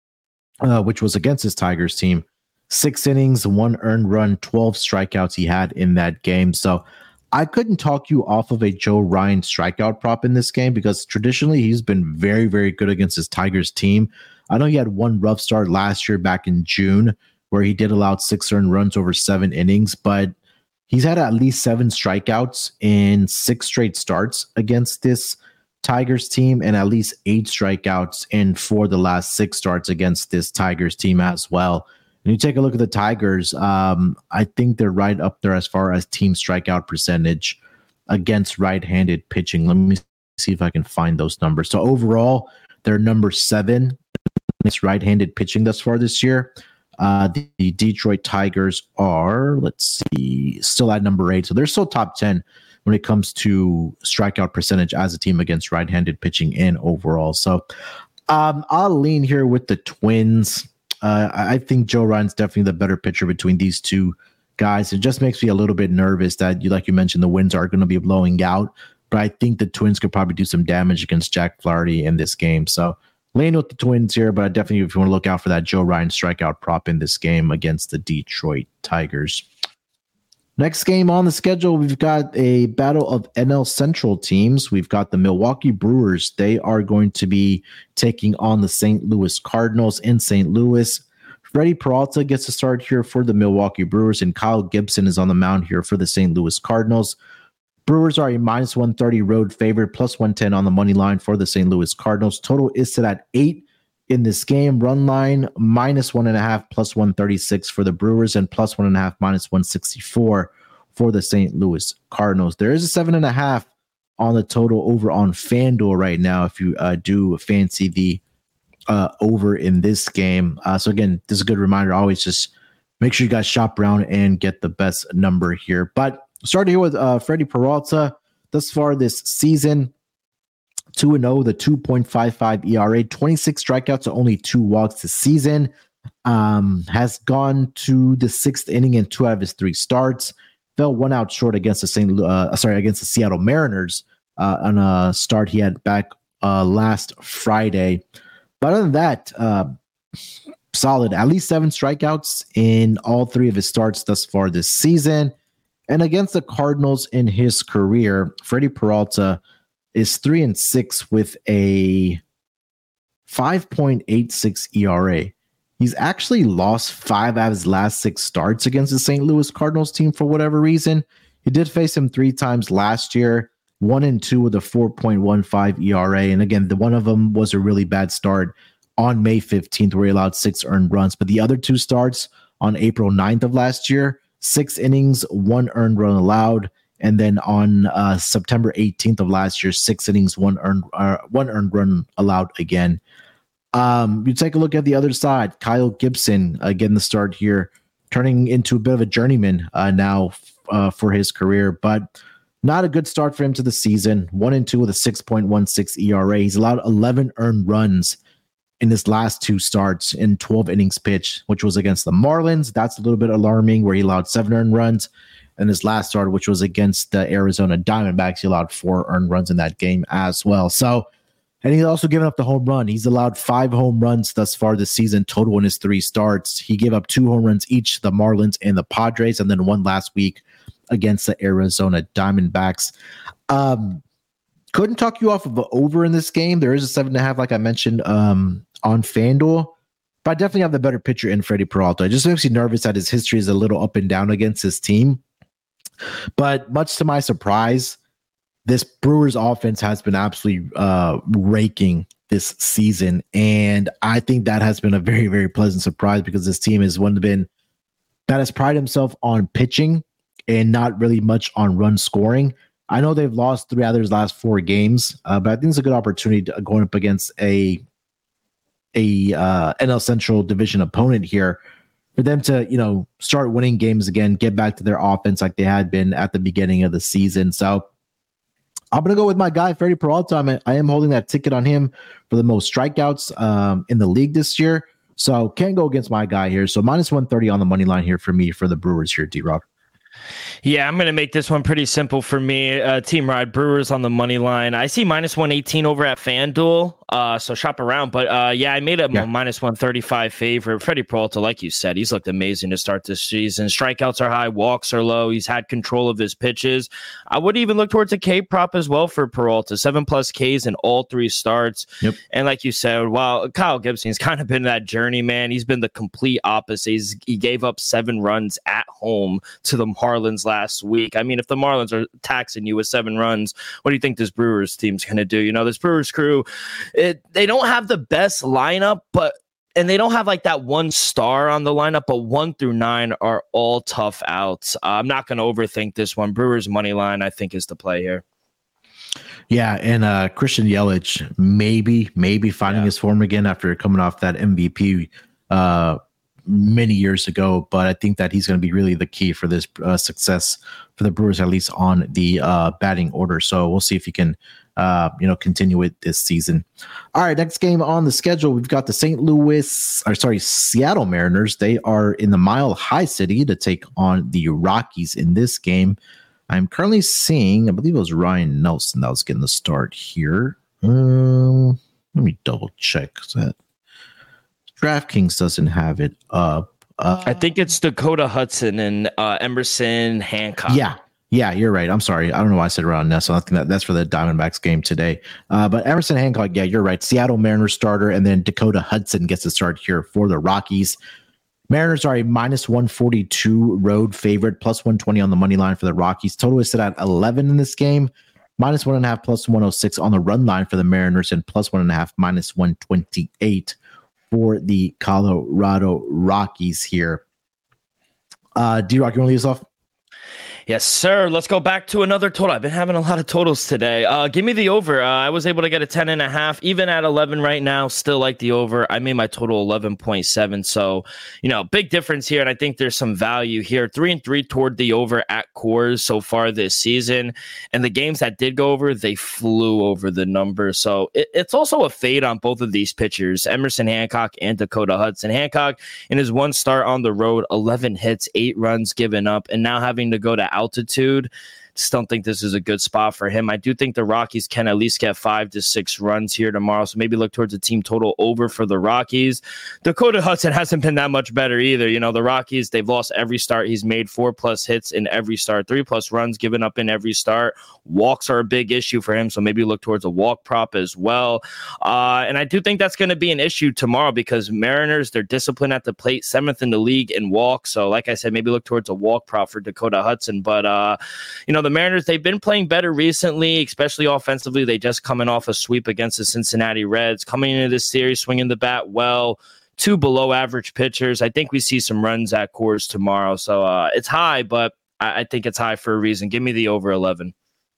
uh, which was against his Tigers team. Six innings, one earned run, twelve strikeouts he had in that game. So I couldn't talk you off of a Joe Ryan strikeout prop in this game because traditionally he's been very, very good against his Tigers team. I know he had one rough start last year back in June where he did allow six earned runs over seven innings, but he's had at least seven strikeouts in six straight starts against this Tigers team and at least eight strikeouts in four of the last six starts against this Tigers team as well. And you take a look at the Tigers, um, I think they're right up there as far as team strikeout percentage against right-handed pitching. Let me see if I can find those numbers. So overall, they're number seven against right-handed pitching thus far this year. Uh, the, the Detroit Tigers are, let's see, still at number eight. So they're still top ten when it comes to strikeout percentage as a team against right-handed pitching and overall. So um, I'll lean here with the Twins. Uh, I think Joe Ryan's definitely the better pitcher between these two guys. It just makes me a little bit nervous that, you like you mentioned, the winds are going to be blowing out. But I think the Twins could probably do some damage against Jack Flaherty in this game. So lean with the Twins here, but definitely if you want to look out for that Joe Ryan strikeout prop in this game against the Detroit Tigers. Next game on the schedule, we've got a battle of N L Central teams. We've got the Milwaukee Brewers. They are going to be taking on the Saint Louis Cardinals in Saint Louis. Freddie Peralta gets to start here for the Milwaukee Brewers, and Kyle Gibson is on the mound here for the Saint Louis Cardinals. Brewers are a minus one thirty road favorite, plus one ten on the money line for the Saint Louis Cardinals. Total is set at eight in this game. Run line minus one and a half, plus one thirty-six for the Brewers, and plus one and a half, minus one sixty-four for the Saint Louis Cardinals. There is a seven and a half on the total over on FanDuel right now if you uh, do fancy the uh, over in this game. Uh, so again, this is a good reminder. Always just make sure you guys shop around and get the best number here. But starting here with uh, Freddie Peralta, thus far this season, two and oh, the two point five five E R A, twenty-six strikeouts, so only two walks this season. Um, has gone to the sixth inning in two out of his three starts. Fell one out short against the Saint uh, sorry against the Seattle Mariners uh, on a start he had back uh, last Friday. But other than that, uh, solid. At least seven strikeouts in all three of his starts thus far this season. And against the Cardinals in his career, Freddie Peralta is three and six with a five point eight six E R A. He's actually lost five out of his last six starts against the Saint Louis Cardinals team for whatever reason. He did face him three times last year, one and two with a four point one five E R A. And again, the one of them was a really bad start on May fifteenth where he allowed six earned runs. But the other two starts on April ninth of last year, six innings, one earned run allowed. And then on uh, September eighteenth of last year, six innings, one earned uh, one earned run allowed again. Um, you take a look at the other side. Kyle Gibson uh, getting the start here, turning into a bit of a journeyman uh, now uh, for his career, but not a good start for him to the season. One and two with a six point one six E R A. He's allowed eleven earned runs in his last two starts in twelve innings pitched, which was against the Marlins. That's a little bit alarming, where he allowed seven earned runs. And his last start, which was against the Arizona Diamondbacks, he allowed four earned runs in that game as well. So, and he's also given up the home run. He's allowed five home runs thus far this season, total in his three starts. He gave up two home runs each, the Marlins and the Padres, and then one last week against the Arizona Diamondbacks. Um, couldn't talk you off of an over in this game. There is a seven and a half, like I mentioned, um, on FanDuel. But I definitely have the better pitcher in Freddie Peralta. It just makes me nervous that his history is a little up and down against his team. But much to my surprise, this Brewers offense has been absolutely uh, raking this season. And I think that has been a very, very pleasant surprise, because this team is one been that has prided himself on pitching and not really much on run scoring. I know they've lost three out of their last four games, uh, but I think it's a good opportunity to, going up against a a uh, N L Central division opponent here, for them to, you know, start winning games again, get back to their offense like they had been at the beginning of the season. So I'm going to go with my guy, Freddie Peralta. I'm, I am holding that ticket on him for the most strikeouts um, in the league this year. So can't go against my guy here. So minus one thirty on the money line here for me for the Brewers here, D-Rock. Yeah, I'm going to make this one pretty simple for me. Uh, Team Ride, Brewers on the money line. I see minus one eighteen over at FanDuel, uh, so shop around. But uh, yeah, I made a yeah. minus one thirty-five favorite. Freddie Peralta, like you said, he's looked amazing to start this season. Strikeouts are high, walks are low. He's had control of his pitches. I would even look towards a K prop as well for Peralta. Seven plus Ks in all three starts. Yep. And like you said, while Kyle Gibson's kind of been that journey, man, he's been the complete opposite. He's, he gave up seven runs at home to the Harlan's last week. I mean, if the Marlins are taxing you with seven runs, what do you think this Brewers team's going to do? You know, this Brewers crew, it, they don't have the best lineup, but and they don't have like that one star on the lineup, but one through nine are all tough outs. Uh, I'm not going to overthink this one. Brewers money line, I think, is the play here. Yeah, and uh, Christian Yelich maybe, maybe finding yeah. his form again after coming off that M V P uh, many years ago. But I think that he's going to be really the key for this uh, success for the Brewers, at least on the uh, batting order. So we'll see if he can Uh, you know, continue it this season. All right, next game on the schedule, we've got the Saint Louis, or sorry, Seattle Mariners. They are in the Mile High City to take on the Rockies in this game. I'm currently seeing, I believe it was Ryan Nelson that was getting the start here. Um, let me double check that DraftKings doesn't have it up. Uh, I think it's Dakota Hudson and uh, Emerson Hancock. Yeah. Yeah, you're right. I'm sorry. I don't know why I said Ron Ness. I think that that's for the Diamondbacks game today. Uh, but Emerson Hancock, yeah, you're right. Seattle Mariners starter, and then Dakota Hudson gets to start here for the Rockies. Mariners are a minus one forty-two road favorite, plus one twenty on the money line for the Rockies. Total is set at eleven in this game, minus one and a half, plus one oh six on the run line for the Mariners, and plus one and a half, minus one twenty-eight for the Colorado Rockies here. Uh, D-Rock, you want to lead us off? Yes, sir. Let's go back to another total. I've been having a lot of totals today. Uh, give me the over. Uh, I was able to get a ten and a half, even at eleven right now. Still like the over. I made my total eleven point seven. So, you know, big difference here. And I think there's some value here. Three and three toward the over at Coors so far this season. And the games that did go over, they flew over the number. So it, it's also a fade on both of these pitchers, Emerson Hancock and Dakota Hudson. Hancock, in his one start on the road, eleven hits, eight runs given up, and now having to go to altitude. Just don't think this is a good spot for him. I do think the Rockies can at least get five to six runs here tomorrow, so maybe look towards a team total over for the Rockies. Dakota Hudson hasn't been that much better either. You know, the Rockies, they've lost every start. He's made four plus hits in every start, three plus runs given up in every start. Walks are a big issue for him, so maybe look towards a walk prop as well. Uh, and I do think that's going to be an issue tomorrow because Mariners, they're disciplined at the plate, seventh in the league in walks. So like I said, maybe look towards a walk prop for Dakota Hudson. But, uh, you know, the Mariners, they've been playing better recently, especially offensively. They just coming off a sweep against the Cincinnati Reds, coming into this series, swinging the bat well. Two below average pitchers. I think we see some runs at Coors tomorrow. So uh, it's high, but I, I think it's high for a reason. Give me the over eleven.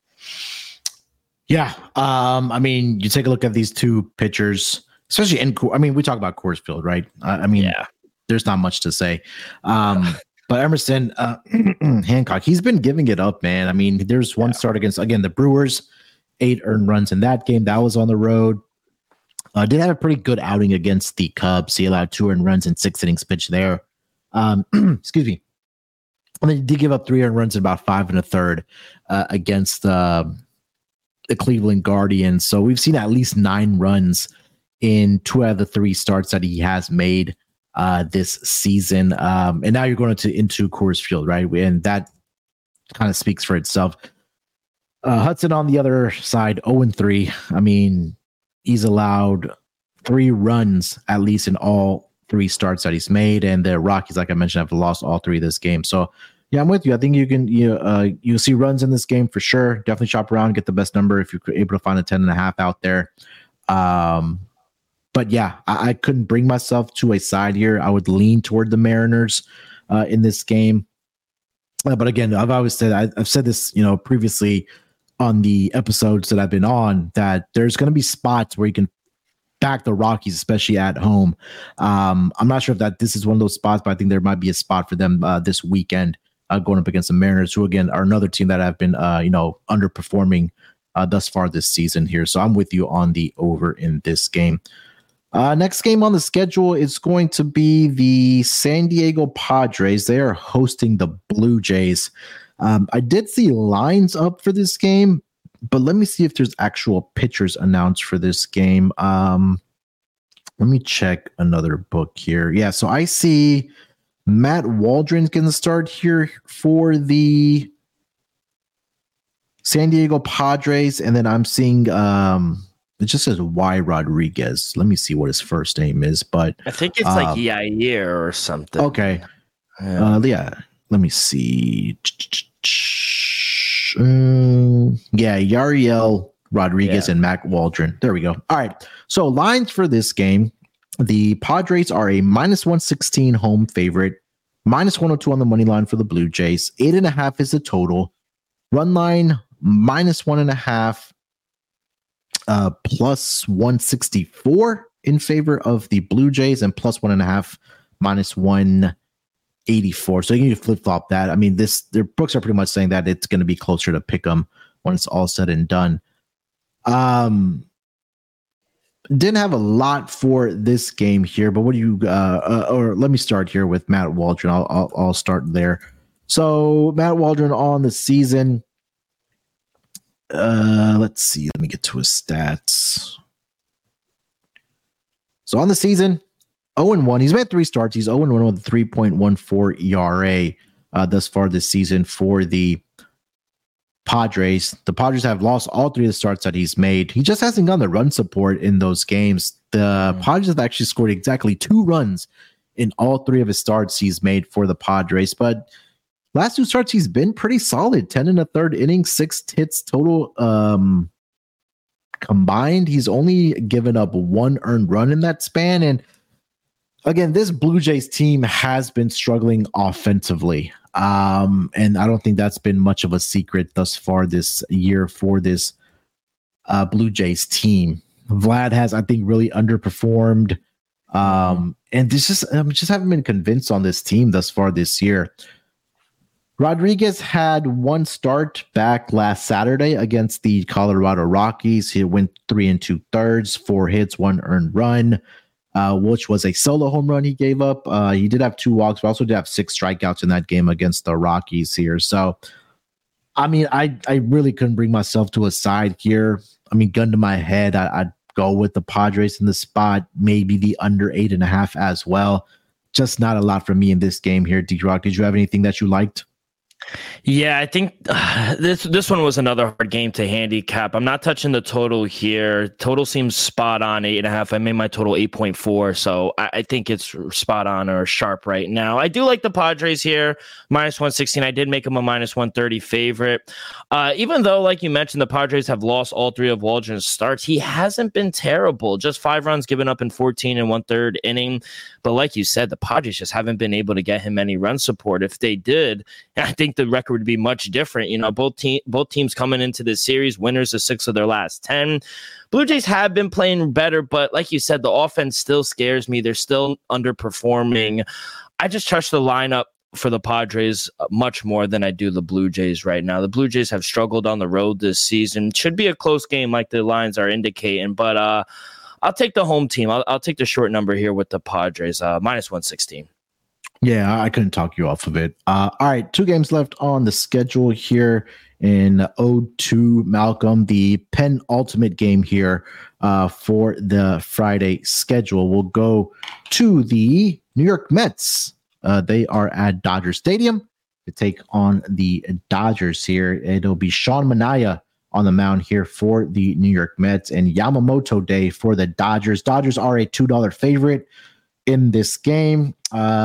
Yeah. Um, I mean, you take a look at these two pitchers, especially in Coors. I mean, we talk about Coors Field, right? I, I mean, yeah. There's not much to say. Um, But Emerson uh, Hancock, he's been giving it up, man. I mean, there's one yeah. start against, again, the Brewers, eight earned runs in that game. That was on the road. Uh, did have a pretty good outing against the Cubs. He allowed two earned runs in six innings pitched there. Um, excuse me. And then he did give up three earned runs in about five and a third uh, against uh, the Cleveland Guardians. So we've seen at least nine runs in two out of the three starts that he has made uh this season, um and now you're going to into Coors Field, right? And that kind of speaks for itself. uh Hudson on the other side, oh and three. I mean, he's allowed three runs at least in all three starts that he's made, and the Rockies, like I mentioned, have lost all three of this game. So yeah, I'm with you. I think you can you uh you'll see runs in this game for sure. Definitely shop around, get the best number if you're able to find a ten and a half out there. um But yeah, I, I couldn't bring myself to a side here. I would lean toward the Mariners uh, in this game. Uh, but again, I've always said, I, I've said this, you know, previously on the episodes that I've been on, that there's going to be spots where you can back the Rockies, especially at home. Um, I'm not sure if that this is one of those spots, but I think there might be a spot for them uh, this weekend uh, going up against the Mariners, who again are another team that have been, uh, you know, underperforming uh, thus far this season here. So I'm with you on the over in this game. Uh, next game on the schedule is going to be the San Diego Padres. They are hosting the Blue Jays. Um, I did see lines up for this game, but let me see if there's actual pitchers announced for this game. Um, let me check another book here. Yeah, so I see Matt Waldron's going to start here for the San Diego Padres, and then I'm seeing... Um, it just says Y Rodriguez. Let me see what his first name is, but I think it's um, like Yair or something. Okay. Yeah. Uh, yeah. let me see. Um, yeah, Yariel Rodriguez yeah. and Mac Waldron. There we go. All right. So lines for this game. The Padres are a minus one sixteen home favorite, minus one oh two on the money line for the Blue Jays. Eight and a half is the total. Run line minus one and a half, uh, plus one sixty-four in favor of the Blue Jays, and plus one and a half, minus one eighty-four. So you can flip flop that. I mean, this their books are pretty much saying that it's going to be closer to pick 'em when it's all said and done. Um, didn't have a lot for this game here, but what do you? Uh, uh, or let me start here with Matt Waldron. I'll, I'll I'll start there. So Matt Waldron on the season. Uh, let's see. Let me get to his stats. So on the season, oh and one. He's made three starts. He's oh and one with a three point one four E R A uh, thus far this season for the Padres. The Padres have lost all three of the starts that he's made. He just hasn't gotten the run support in those games. The mm-hmm. Padres have actually scored exactly two runs in all three of his starts he's made for the Padres. But last two starts, he's been pretty solid. ten and a third innings, six hits total um, combined. He's only given up one earned run in that span. And again, this Blue Jays team has been struggling offensively. Um, and I don't think that's been much of a secret thus far this year for this uh, Blue Jays team. Vlad has, I think, really underperformed. Um, and this just, I just haven't been convinced on this team thus far this year. Rodriguez had one start back last Saturday against the Colorado Rockies. He went three and two thirds, four hits, one earned run. Uh, which was a solo home run he gave up. Uh, he did have two walks, but also did have six strikeouts in that game against the Rockies here. So, I mean, I, I really couldn't bring myself to a side here. I mean, gun to my head, I, I'd go with the Padres in the spot, maybe the under eight and a half as well. Just not a lot for me in this game here. D-Rock, did you have anything that you liked? Yeah, I think uh, this this one was another hard game to handicap. I'm not touching the total here. Total seems spot on, eight and a half. I made my total eight point four, so I, I think it's spot on or sharp right now. I do like the Padres here, minus one sixteen. I did make them a minus one thirty favorite. Uh, even though, like you mentioned, the Padres have lost all three of Waldron's starts, he hasn't been terrible. Just five runs given up in fourteen and one third inning. But like you said, the Padres just haven't been able to get him any run support. If they did, I think the record would be much different. You know, both team, both teams coming into this series, winners of six of their last ten. Blue Jays have been playing better, but like you said, the offense still scares me. They're still underperforming. I just trust the lineup for the Padres much more than I do the Blue Jays right now. The Blue Jays have struggled on the road this season. Should be a close game like the lines are indicating, but uh, I'll take the home team. I'll, I'll take the short number here with the Padres, uh, minus one sixteen. Yeah, I couldn't talk you off of it. Uh, all right, two games left on the schedule here in oh two Malcolm, the penultimate game here uh, for the Friday schedule. We'll go to the New York Mets. Uh, they are at Dodger Stadium to take on the Dodgers here. It'll be Sean Manaea on the mound here for the New York Mets and Yamamoto Day for the Dodgers. Dodgers are a two dollar favorite in this game.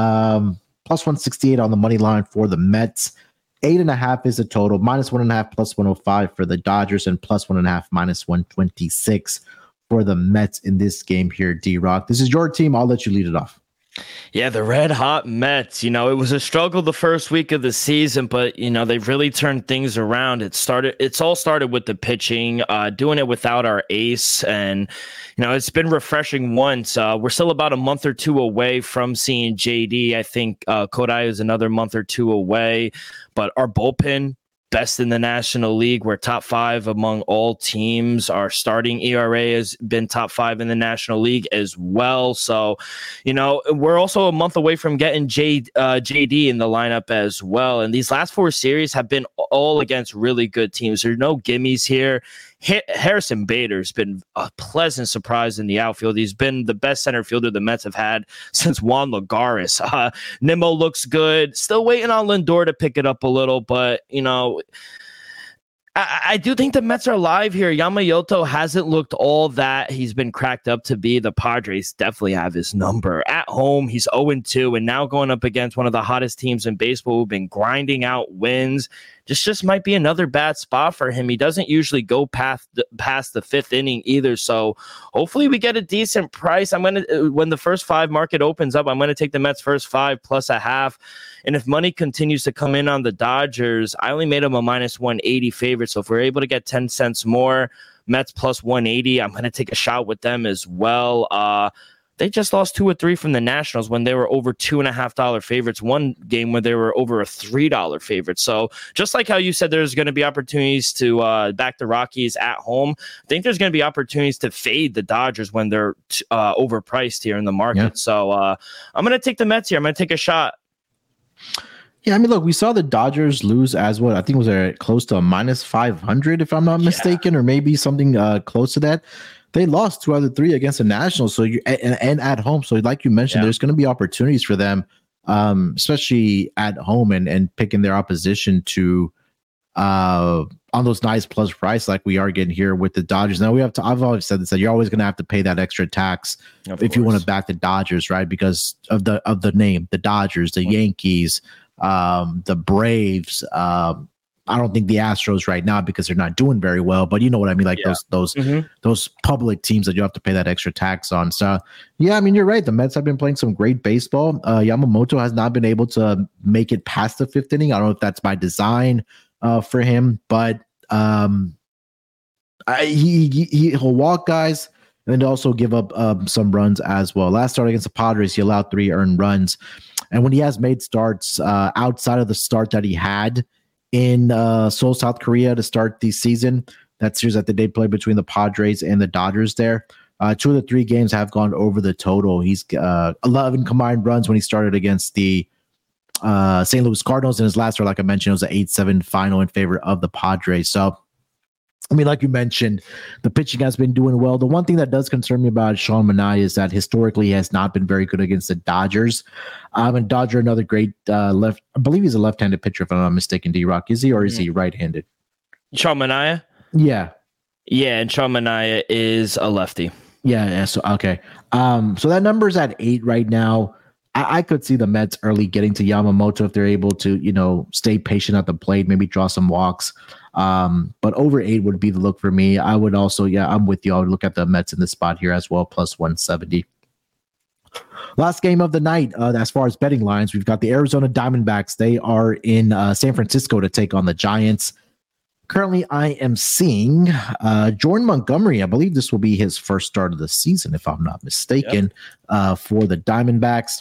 Um, plus one sixty-eight on the money line for the Mets. Eight and a half is the total. Minus one and a half, plus one oh five for the Dodgers, and plus one and a half, minus one twenty-six for the Mets in this game here, D-Rock. This is your team. I'll let you lead it off. Yeah, the red hot Mets. You know, it was a struggle the first week of the season, but you know they've really turned things around. It started. It's all started with the pitching, uh, doing it without our ace, and you know it's been refreshing. Once uh, we're still about a month or two away from seeing J D. I think uh, Kodai is another month or two away, but our bullpen, best in the National League. We're top five among all teams. Our starting E R A has been top five in the National League as well. So, you know, we're also a month away from getting J, uh, J D in the lineup as well. And these last four series have been all against really good teams. There's no gimmies here. Harrison Bader's been a pleasant surprise in the outfield. He's been the best center fielder the Mets have had since Juan Lagares. Uh, Nimmo looks good. Still waiting on Lindor to pick it up a little, but, you know, I, I do think the Mets are live here. Yamamoto hasn't looked all that he's been cracked up to be. The Padres definitely have his number. At home, he's oh and two, and now going up against one of the hottest teams in baseball who've been grinding out wins. This just might be another bad spot for him. He doesn't usually go past the, past the fifth inning either. So hopefully we get a decent price. I'm going to, when the first five market opens up, I'm going to take the Mets first five plus a half. And if money continues to come in on the Dodgers, I only made them a minus one eighty favorite. So if we're able to get ten cents more, Mets plus one eighty, I'm going to take a shot with them as well. Uh, They just lost two or three from the Nationals when they were over two and a half dollar favorites. One game where they were over a three dollar favorite. So just like how you said, there's going to be opportunities to uh, back the Rockies at home. I think there's going to be opportunities to fade the Dodgers when they're uh, overpriced here in the market. Yeah. So uh, I'm going to take the Mets here. I'm going to take a shot. Yeah, I mean, look, we saw the Dodgers lose as what I think was a close to a minus five hundred, if I'm not mistaken, yeah. or maybe something uh, close to that. They lost two out of three against the Nationals, so you and, and at home. So, like you mentioned, yeah. there's going to be opportunities for them, um, especially at home, and and picking their opposition to uh, on those nice plus price like we are getting here with the Dodgers. Now we have to. I've always said this, that you're always going to have to pay that extra tax of if course. you want to back the Dodgers, right? Because of the of the name, the Dodgers, the Yankees, um, the Braves. Um, I don't think the Astros right now because they're not doing very well, but you know what I mean, like yeah. those those mm-hmm. those public teams that you have to pay that extra tax on. So yeah, I mean you're right. The Mets have been playing some great baseball. Uh, Yamamoto has not been able to make it past the fifth inning. I don't know if that's by design uh, for him, but um, I, he, he he'll walk guys and also give up um, some runs as well. Last start against the Padres, he allowed three earned runs, and when he has made starts uh, outside of the start that he had in uh, Seoul, South Korea to start the season. That series that they played between the Padres and the Dodgers there. Uh, two of the three games have gone over the total. He's uh, eleven combined runs when he started against the uh, Saint Louis Cardinals. In his last start, like I mentioned, it was an eight seven final in favor of the Padres. So, I mean, like you mentioned, the pitching has been doing well. The one thing that does concern me about Sean Manaea is that historically he has not been very good against the Dodgers. Um, and Dodger, another great uh, left, I believe he's a left-handed pitcher, if I'm not mistaken, D-Rock. Is he, or is mm-hmm. he right-handed? Sean Manaea? Yeah. Yeah, and Sean Manaea is a lefty. Yeah, yeah. So, okay. Um, so that number's at eight right now. I, I could see the Mets early getting to Yamamoto if they're able to, you know, stay patient at the plate, maybe draw some walks. Um, but over eight would be the look for me. I would also, yeah, I'm with you. I would look at the Mets in this spot here as well, plus one seventy. Last game of the night, uh, as far as betting lines, we've got the Arizona Diamondbacks. They are in uh, San Francisco to take on the Giants. Currently, I am seeing uh, Jordan Montgomery. I believe this will be his first start of the season, if I'm not mistaken, yep. uh, for the Diamondbacks.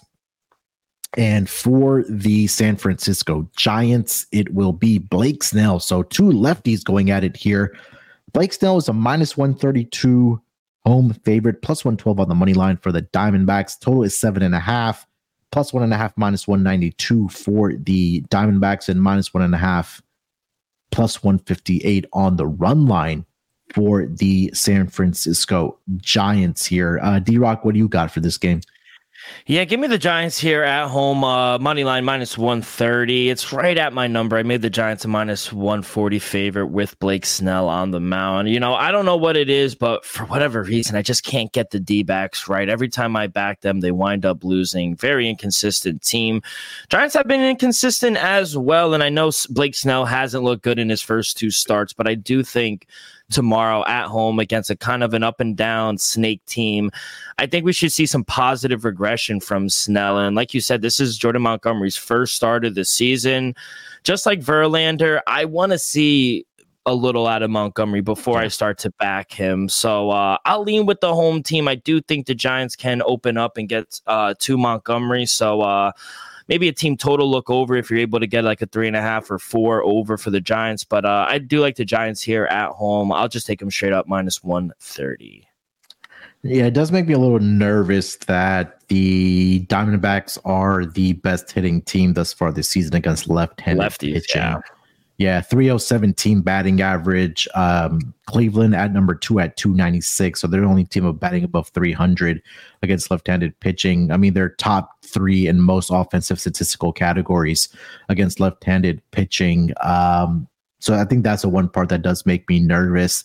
And for the San Francisco Giants, it will be Blake Snell. So two lefties going at it here. Blake Snell is a minus one thirty-two home favorite, plus one twelve on the money line for the Diamondbacks. Total is seven and a half, plus one and a half, minus one ninety-two for the Diamondbacks, and minus one and a half, plus one fifty-eight on the run line for the San Francisco Giants here. Uh, D-Rock, what do you got for this game? Yeah, give me the Giants here at home. Uh, money line minus one thirty. It's right at my number. I made the Giants a minus one forty favorite with Blake Snell on the mound. You know, I don't know what it is, but for whatever reason, I just can't get the D-backs right. Every time I back them, they wind up losing. Very inconsistent team. Giants have been inconsistent as well, and I know Blake Snell hasn't looked good in his first two starts, but I do think tomorrow at home against a kind of an up and down snake team, I think we should see some positive regression from Snell. And like you said, this is Jordan Montgomery's first start of the season. Just like Verlander, I want to see a little out of Montgomery before I start to back him. So uh, I'll lean with the home team. I do think the Giants can open up and get uh, to Montgomery. So uh, maybe a team total look over if you're able to get like a three and a half or four over for the Giants. But uh, I do like the Giants here at home. I'll just take them straight up minus one thirty. Yeah, it does make me a little nervous that the Diamondbacks are the best hitting team thus far this season against left-handed Lefties, pitching. Yeah. Yeah, three oh seven team batting average. Um, Cleveland at number two at two ninety-six. So they're the only team of batting above three hundred against left-handed pitching. I mean, they're top three in most offensive statistical categories against left-handed pitching. Um, So I think that's the one part that does make me nervous.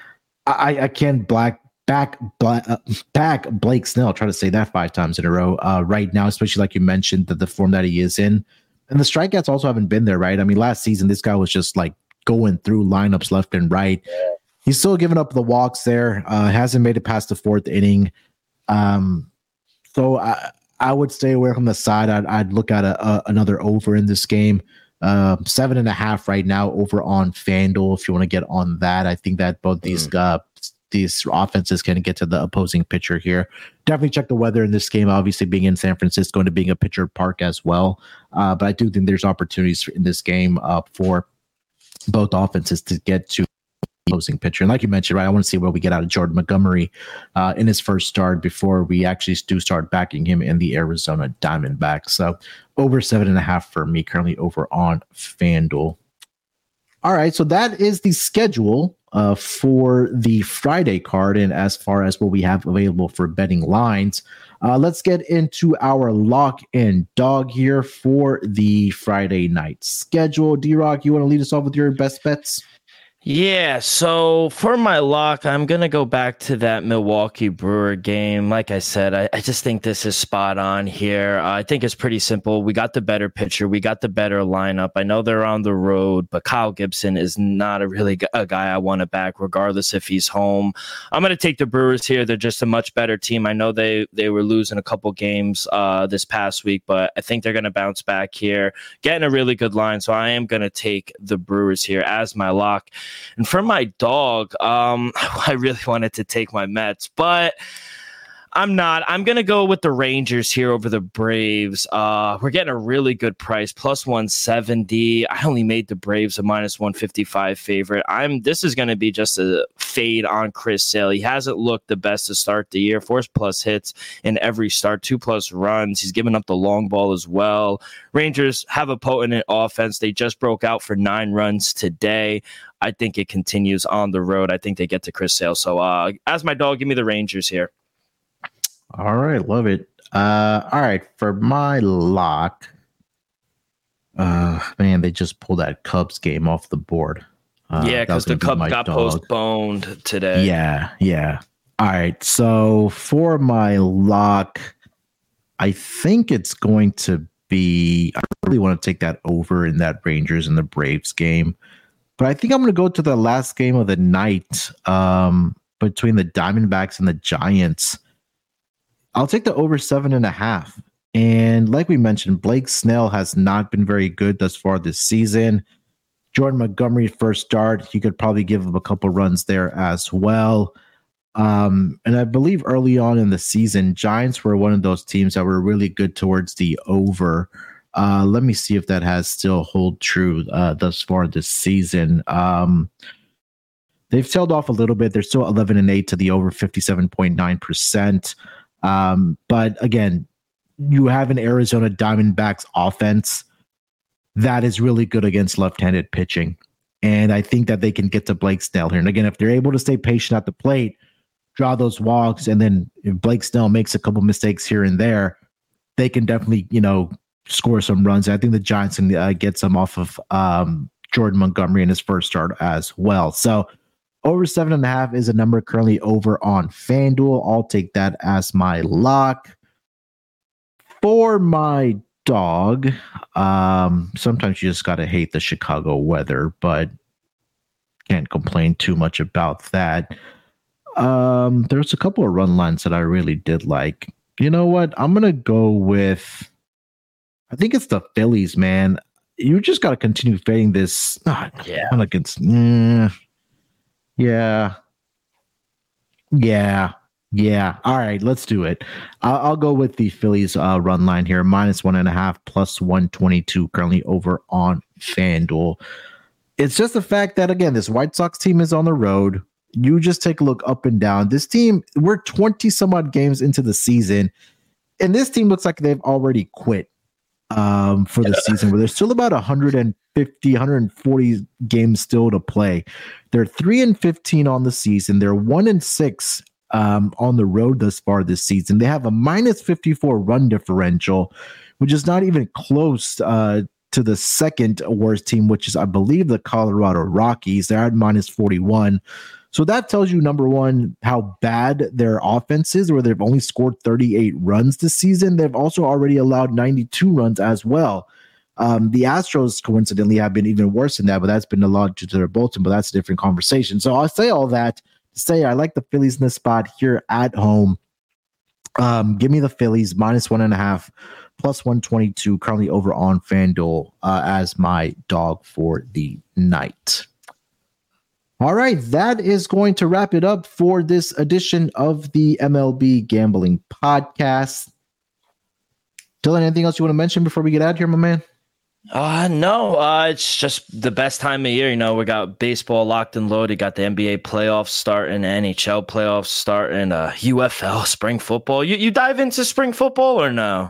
I, I can't black back black, uh, back Blake Snell. Try to say that five times in a row uh, right now, especially like you mentioned, that the form that he is in. And the strikeouts also haven't been there, right? I mean, last season, this guy was just like going through lineups left and right. He's still giving up the walks there. Uh, hasn't made it past the fourth inning. Um, so I, I would stay away from the side. I'd, I'd look at a, a, another over in this game. Uh, seven and a half right now over on FanDuel. If you want to get on that, I think that both these mm. uh, these offenses can get to the opposing pitcher here. Definitely check the weather in this game, obviously being in San Francisco and being a pitcher park as well. Uh, but I do think there's opportunities in this game uh, for both offenses to get to the opposing pitcher. And like you mentioned, right, I want to see what we get out of Jordan Montgomery uh, in his first start before we actually do start backing him in the Arizona Diamondbacks. So over seven and a half for me currently over on FanDuel. All right, so that is the schedule uh, for the Friday card. And as far as what we have available for betting lines, uh, let's get into our lock and dog here for the Friday night schedule. D-Rock, you want to lead us off with your best bets? Yeah, so for my lock, I'm going to go back to that Milwaukee Brewer game. Like I said, I, I just think this is spot on here. Uh, I think it's pretty simple. We got the better pitcher. We got the better lineup. I know they're on the road, but Kyle Gibson is not a really g- a guy I want to back, regardless if he's home. I'm going to take the Brewers here. They're just a much better team. I know they, they were losing a couple games uh, this past week, but I think they're going to bounce back here, getting a really good line. So I am going to take the Brewers here as my lock. And for my dog, um, I really wanted to take my Mets, but I'm not. I'm going to go with the Rangers here over the Braves. Uh, we're getting a really good price, plus one seventy. I only made the Braves a minus one fifty-five favorite. I'm. This is going to be just a fade on Chris Sale. He hasn't looked the best to start the year. Four plus hits in every start, two plus runs. He's given up the long ball as well. Rangers have a potent offense. They just broke out for nine runs today. I think it continues on the road. I think they get to Chris Sale. So uh, as my dog, give me the Rangers here. All right, love it. Uh, all right, for my lock, uh, man, they just pulled that Cubs game off the board. Uh, yeah, because the Cubs be got dog. postponed today. Yeah, yeah. All right, so for my lock, I think it's going to be. I really want to take that over in that Rangers and the Braves game, but I think I'm going to go to the last game of the night um, between the Diamondbacks and the Giants. I'll take the over seven and a half. And like we mentioned, Blake Snell has not been very good thus far this season. Jordan Montgomery first start, you could probably give him a couple runs there as well. Um, and I believe early on in the season, Giants were one of those teams that were really good towards the over. Uh, let me see if that has still hold true uh, thus far this season. Um, they've tailed off a little bit. They're still eleven and eight to the over, fifty-seven point nine percent. Um, but again, you have an Arizona Diamondbacks offense that is really good against left-handed pitching. And I think that they can get to Blake Snell here. And again, if they're able to stay patient at the plate, draw those walks, and then if Blake Snell makes a couple mistakes here and there, they can definitely, you know, score some runs. I think the Giants can uh, get some off of um, Jordan Montgomery in his first start as well. So over seven and a half is a number currently over on FanDuel. I'll take that as my lock. For my dog, um, sometimes you just got to hate the Chicago weather, but can't complain too much about that. Um, there's a couple of run lines that I really did like. You know what? I'm going to go with, I think it's the Phillies, man. You just got to continue fading this. Oh, yeah. Against, mm, yeah. Yeah. Yeah. All right. Let's do it. I'll, I'll go with the Phillies uh, run line here. Minus one and a half, plus one twenty-two currently over on FanDuel. It's just the fact that, again, this White Sox team is on the road. You just take a look up and down. This team, we're twenty some odd games into the season, and this team looks like they've already quit um, for the yeah. season, where there's still about one hundred fifty, one hundred forty games still to play. They're three and fifteen on the season. They're one and six um, on the road thus far this season. They have a minus fifty-four run differential, which is not even close uh, to the second worst team, which is, I believe, the Colorado Rockies. They're at minus forty-one. So that tells you, number one, how bad their offense is, where they've only scored thirty-eight runs this season. They've also already allowed ninety-two runs as well. Um, the Astros, coincidentally, have been even worse than that, but that's been a lot due to their bullpen, but that's a different conversation. So I'll say all that to say I like the Phillies in this spot here at home. Um, give me the Phillies minus one and a half, plus one twenty-two, currently over on FanDuel uh, as my dog for the night. All right, that is going to wrap it up for this edition of the M L B Gambling Podcast. Dylan, anything else you want to mention before we get out of here, my man? Uh, no, uh, it's just the best time of year. You know, we got baseball locked and loaded, got the N B A playoffs starting, N H L playoffs starting, uh, U F L, spring football. You you dive into spring football or no?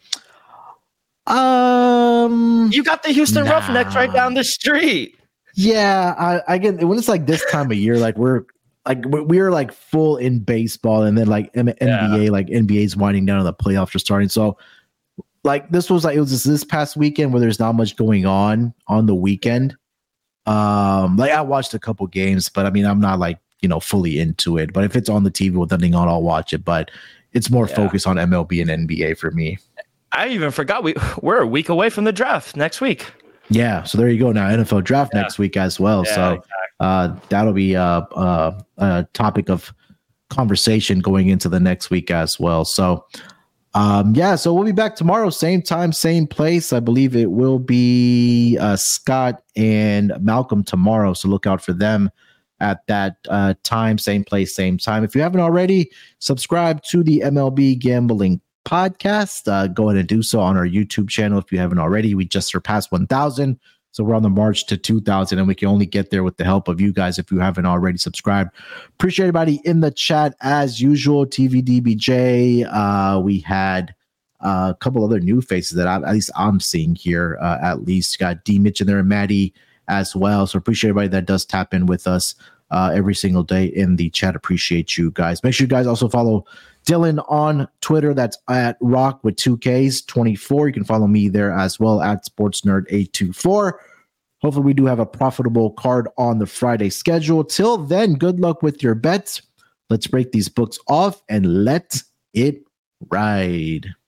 Um, You got the Houston nah. Roughnecks right down the street. Yeah, I, I get when it's like this time of year, like we're like we're like full in baseball, and then like N B A, Yeah. like N B A's winding down and the playoffs are starting. So like this was like it was just this past weekend where there's not much going on on the weekend. Um, like I watched a couple games, but I mean I'm not like you know fully into it. But if it's on the T V with nothing on, I'll watch it. But it's more Yeah. focused on M L B and N B A for me. I even forgot we we're a week away from the draft next week. Yeah, so there you go. Now N F L draft Yeah. next week as well. Yeah, so exactly. uh, that'll be a, a, a topic of conversation going into the next week as well. So um, yeah, so we'll be back tomorrow, same time, same place. I believe it will be uh, Scott and Malcolm tomorrow. So look out for them at that uh, time, same place, same time. If you haven't already, subscribe to the M L B Gambling Podcast. Uh, go ahead and do so on our YouTube channel if you haven't already. We just surpassed one thousand. So we're on the march to two thousand, and we can only get there with the help of you guys if you haven't already subscribed. Appreciate everybody in the chat as usual. T V D B J. Uh, we had uh, a couple other new faces that I, at least I'm seeing here. Uh, at least got D Mitch in there and Maddie as well. So appreciate everybody that does tap in with us uh, every single day in the chat. Appreciate you guys. Make sure you guys also follow Dylan on Twitter. That's at rock with two Ks twenty-four. You can follow me there as well at sports nerd eight two four. Hopefully we do have a profitable card on the Friday schedule. Till then, good luck with your bets. Let's break these books off and let it ride.